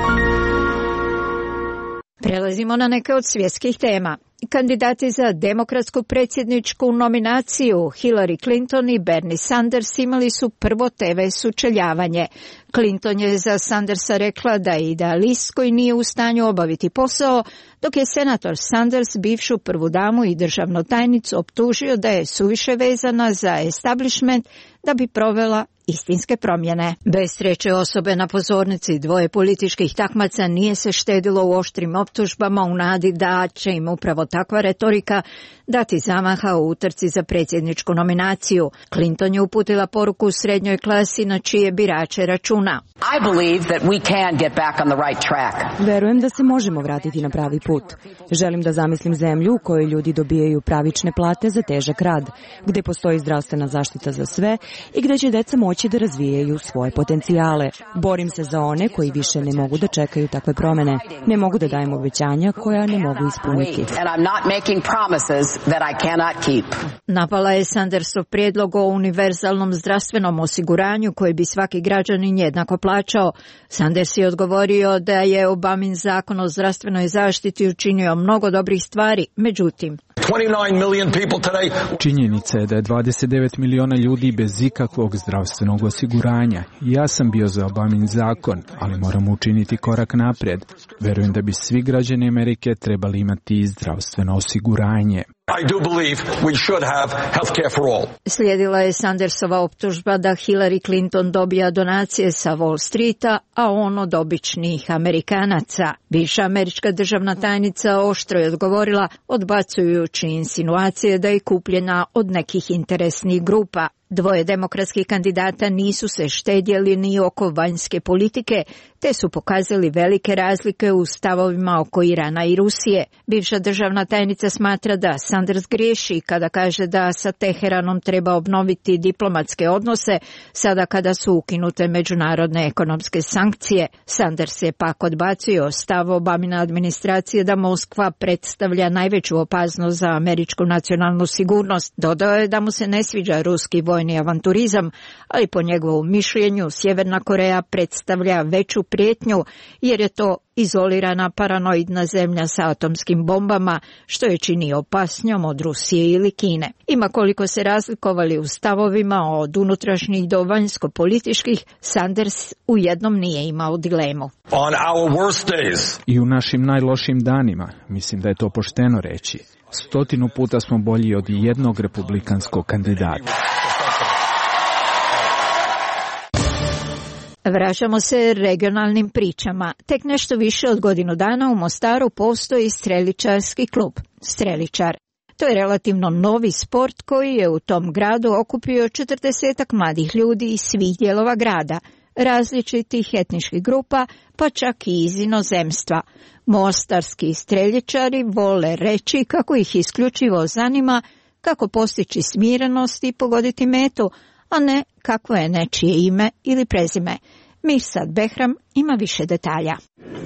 Prelazimo na neke od svjetskih tema. Kandidati za demokratsku predsjedničku nominaciju Hillary Clinton i Bernie Sanders imali su prvo te ve sučeljavanje. Clinton je za Sandersa rekla da je idealist koji nije u stanju obaviti posao, dok je senator Sanders bivšu prvu damu i državnu tajnicu optužio da je suviše vezana za establishment da bi provela istinske promjene. Bez treće osobe na pozornici dvoje političkih takmaca nije se štedilo u oštrim optužbama u nadi da će im upravo takva retorika dati zamaha u utrci za predsjedničku nominaciju. Clinton je uputila poruku u srednjoj klasi na čije birače računa. I believe that we can get back on the right track. Verujem da se možemo vratiti na pravi put. Želim da zamislim zemlju u kojoj ljudi dobijaju pravične plate za težak rad, gdje postoji zdravstvena zaštita za sve i gdje će deca moći da razvijaju svoje potencijale. Borim se za one koji više ne mogu da čekaju takve promjene. Ne mogu da dajem obećanja koja ne mogu ispuniti. Napala je Sandersov prijedlog o univerzalnom zdravstvenom osiguranju koji bi svaki građanin jednako plaćao. Sanders je odgovorio da je Obamin zakon o zdravstvenoj zaštiti učinio mnogo dobrih stvari, međutim činjenica je da je dvadeset devet miliona ljudi bez ikakvog zdravstvenog osiguranja. Ja sam bio za Obamin zakon, ali moramo učiniti korak naprijed. Verujem da bi svi građani Amerike trebali imati zdravstveno osiguranje. I do believe we should have health care for all. Slijedila je Sandersova optužba da Hillary Clinton dobija donacije sa Wall Streeta, a on od običnih Amerikanaca. Bivša američka državna tajnica oštro je odgovorila, odbacujući insinuacije da je kupljena od nekih interesnih grupa. Dvoje demokratskih kandidata nisu se štedjeli ni oko vanjske politike, te su pokazali velike razlike u stavovima oko Irana i Rusije. Bivša državna tajnica smatra da Sanders griješi kada kaže da sa Teheranom treba obnoviti diplomatske odnose sada kada su ukinute međunarodne ekonomske sankcije. Sanders je pak odbacio stav Obamine administracije da Moskva predstavlja najveću opasnost za američku nacionalnu sigurnost. Dodao je da mu se ne sviđa ruski vojni avanturizam, ali po njegovom mišljenju Sjeverna Koreja predstavlja veću prijetnju jer je to izolirana paranoidna zemlja sa atomskim bombama, što je čini opasnijom od Rusije ili Kine. Ima koliko se razlikovali u stavovima od unutrašnjih do vanjsko-političkih, Sanders u jednom nije imao dilemu. On our worst days. I u našim najlošim danima, mislim da je to pošteno reći, stotinu puta smo bolji od jednog republikanskog kandidata. Vraćamo se regionalnim pričama. Tek nešto više od godinu dana u Mostaru postoji streličarski klub, Streličar. To je relativno novi sport koji je u tom gradu okupio četrdesetak mladih ljudi iz svih dijelova grada, različitih etničkih grupa, pa čak i iz inozemstva. Mostarski streljičari vole reći kako ih isključivo zanima kako postići smirenost i pogoditi metu, a ne kako je nečije ime ili prezime. Mirsad Behram ima više detalja.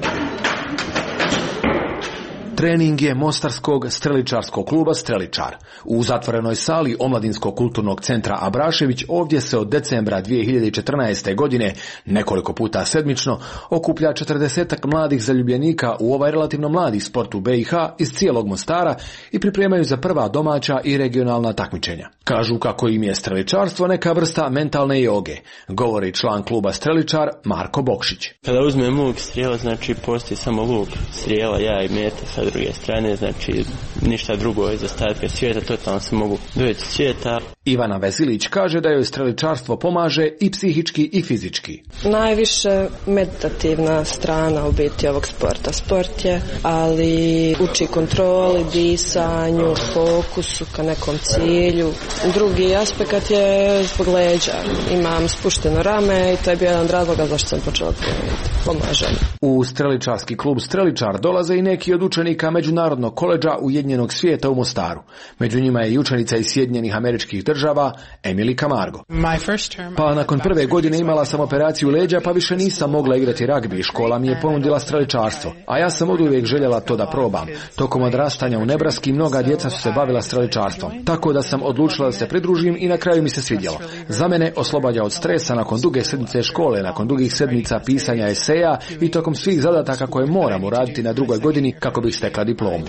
Trening je mostarskog streličarskog kluba Streličar. U zatvorenoj sali Omladinskog kulturnog centra Abrašević ovdje se od decembra dvije hiljade četrnaeste. godine nekoliko puta sedmično okuplja četrdesetak mladih zaljubljenika u ovaj relativno mladi sport u be i ha iz cijelog Mostara i pripremaju za prva domaća i regionalna takmičenja. Kažu kako im je streličarstvo neka vrsta mentalne joge, govori član kluba Streličar Marko Bokšić. Kada uzmem luk strijela, znači postoji samo luk strijela, ja i meta sa druge strane, znači ništa drugo iz ostatka svijeta, totalno se mogu doći svijeta. Ivana Vesilić kaže da joj streličarstvo pomaže i psihički i fizički. Najviše meditativna strana u biti ovog sporta. Sport je, ali uči kontroli, disanju, fokusu ka nekom cilju. Drugi aspekt je zbog leđa. Imam spušteno rame i to je bio jedan od razloga zašto sam počela trenirati. Pomaže. U streličarski klub Streličar dolaze i neki od učenika Međunarodnog koledža Ujedinjenog svijeta u Mostaru. Među njima je i učenica iz Sjedinjenih Američkih država Emily Camargo. Pa nakon prve godine imala sam operaciju leđa, pa više nisam mogla igrati ragbi. Škola mi je ponudila streličarstvo, a ja sam oduvijek željela to da probam. Tokom odrastanja u Nebraski mnoga djeca su se bavila streličarstvom, tako da sam odlučila da se pridružim i na kraju mi se svidjelo. Za mene oslobađa od stresa nakon duge sedmice škole, nakon dugih sedmica pisanja eseja i tokom svih zadataka koje moram uraditi na drugoj godini kako bih stekla diplomu.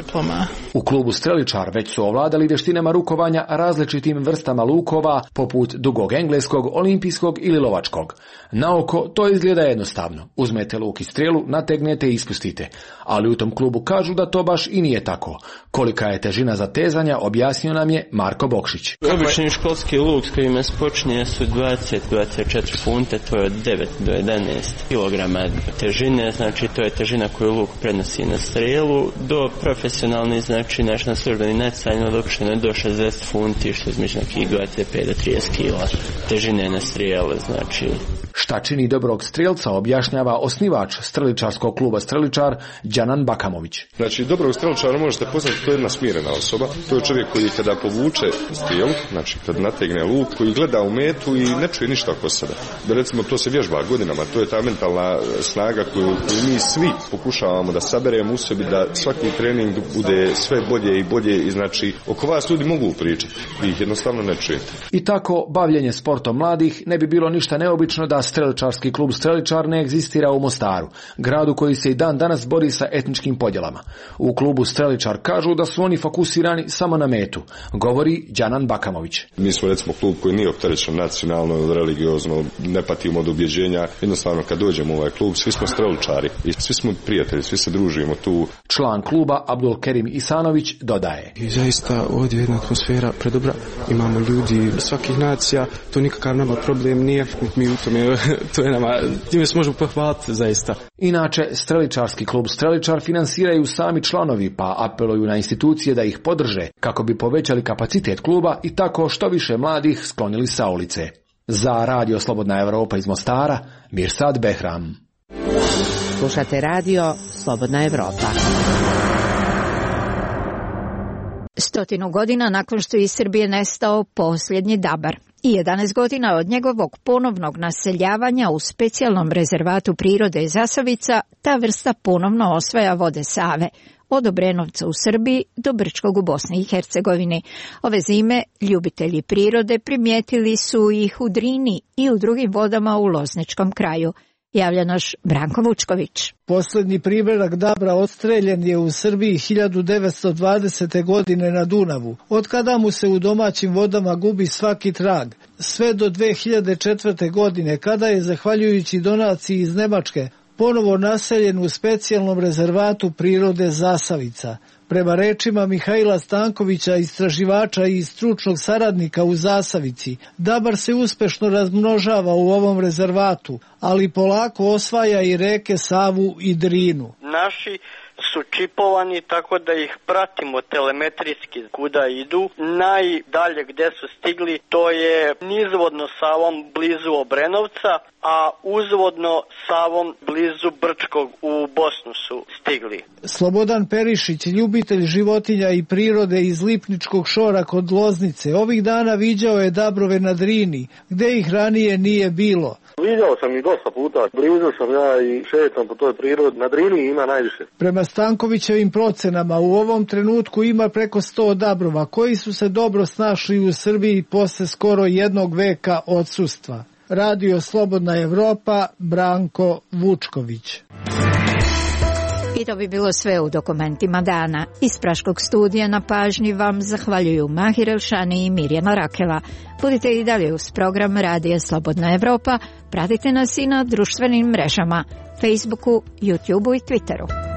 U klubu Streličar već su ovladali vještinama rukovanja različitim vrstama lukova, poput dugog engleskog, olimpijskog ili lovačkog. Na oko to izgleda jednostavno. Uzmete luk i strelu, nategnete i ispustite. Ali u tom klubu kažu da to baš i nije tako. Kolika je težina zatezanja, objasnio nam je Marko Bokšić. Obični školski luk s kojima se počinje su dvadeset do dvadeset četiri funte, to je od devet do jedanaest kilograma težine, znači to je težina koju luk prenosi na strelu. Do profesionalni, znači naš na službeni natjecanju dopušteno je do šezdeset funti, što između nekih dvadeset pet do trideset kila težine na strijele, znači. Šta čini dobrog strijelca objašnjava osnivač streličarskog kluba Streličar Đanan Bakamović. Znači, dobrog streličara možete poznati, to je jedna smirena osoba. To je čovjek koji kada povuče strijel, znači kad nategne luk, koji gleda u metu i ne čuje ništa oko sebe. Da recimo to se vježba godinama, to je ta mentalna snaga koju, koju mi svi pokušavamo da saberemo u sebi, da svaki trening bude sve bolje i bolje i znači oko vas ljudi mogu pričati, vi ih jednostavno ne čujete. I tako bavljenje sportom mladih ne bi bilo ništa neobično da streličarski klub Streličar ne egzistira u Mostaru, gradu koji se i dan danas bori sa etničkim podjelama. U klubu Streličar kažu da su oni fokusirani samo na metu, govori Đanan Bakamović. Mi smo recimo klub koji nije opterećen nacionalno, religiozno, ne patimo od ubjeđenja, jednostavno kad dođemo u ovaj klub svi smo streličari i svi smo prijatelji, svi se družimo tu. Član kluba Abdul Kerim Isanović dodaje. I zaista ovdje je jedna atmosfera predobra, imamo ljudi svakih nacija, to nikakav nama problem nije, mi u tome to je nama, time se možemo pohvaliti zaista. Inače, Streličarski klub Streličar finansiraju sami članovi, pa apeluju na institucije da ih podrže kako bi povećali kapacitet kluba i tako što više mladih sklonili sa ulice. Za Radio Slobodna Evropa iz Mostara, Mirsad Behram. Slušate Radio Slobodna Evropa. Stotinu godina nakon što je iz Srbije nestao posljednji dabar i jedanaest godina od njegovog ponovnog naseljavanja u specijalnom rezervatu prirode Zasavica, ta vrsta ponovno osvaja vode Save, od Obrenovca u Srbiji do Brčkog u Bosni i Hercegovini. Ove zime ljubitelji prirode primijetili su ih u Drini i u drugim vodama u Lozničkom kraju. Javlja naš Branko Vučković. Posljednji primjerak dabra odstreljen je u Srbiji hiljadu devetsto dvadesete. godine na Dunavu, od kada mu se u domaćim vodama gubi svaki trag, sve do dve hiljade četvrte. godine, kada je, zahvaljujući donaciji iz Nemačke, ponovo naseljen u specijalnom rezervatu prirode Zasavica. Prema rečima Mihajla Stankovića, istraživača i stručnog saradnika u Zasavici, dabar se uspešno razmnožava u ovom rezervatu, ali polako osvaja i reke Savu i Drinu. Naši su čipovani tako da ih pratimo telemetrijski kuda idu. Najdalje gde su stigli to je nizvodno Savom blizu Obrenovca, a uzvodno Savom blizu Brčkog u Bosnu su stigli. Slobodan Perišić, ljubitelj životinja i prirode iz Lipničkog šora kod Loznice, ovih dana viđao je dabrove na Drini, gde ih ranije nije bilo. Viđao sam ih dosta puta, blizu sam ja i šetam po toj prirodi, na Drini ima najviše. Prema Stankovićevim procenama u ovom trenutku ima preko sto dabrova koji su se dobro snašli u Srbiji posle skoro jednog veka odsustva. Radio Slobodna Evropa, Branko Vučković. I to bi bilo sve u dokumentima dana. Iz Praškog studija na pažnji vam zahvaljuju Mahir Elšani i Mirjana Rakela. Budite i dalje uz program Radija Slobodna Evropa. Pratite nas i na društvenim mrežama, Facebooku, YouTubeu i Twitteru.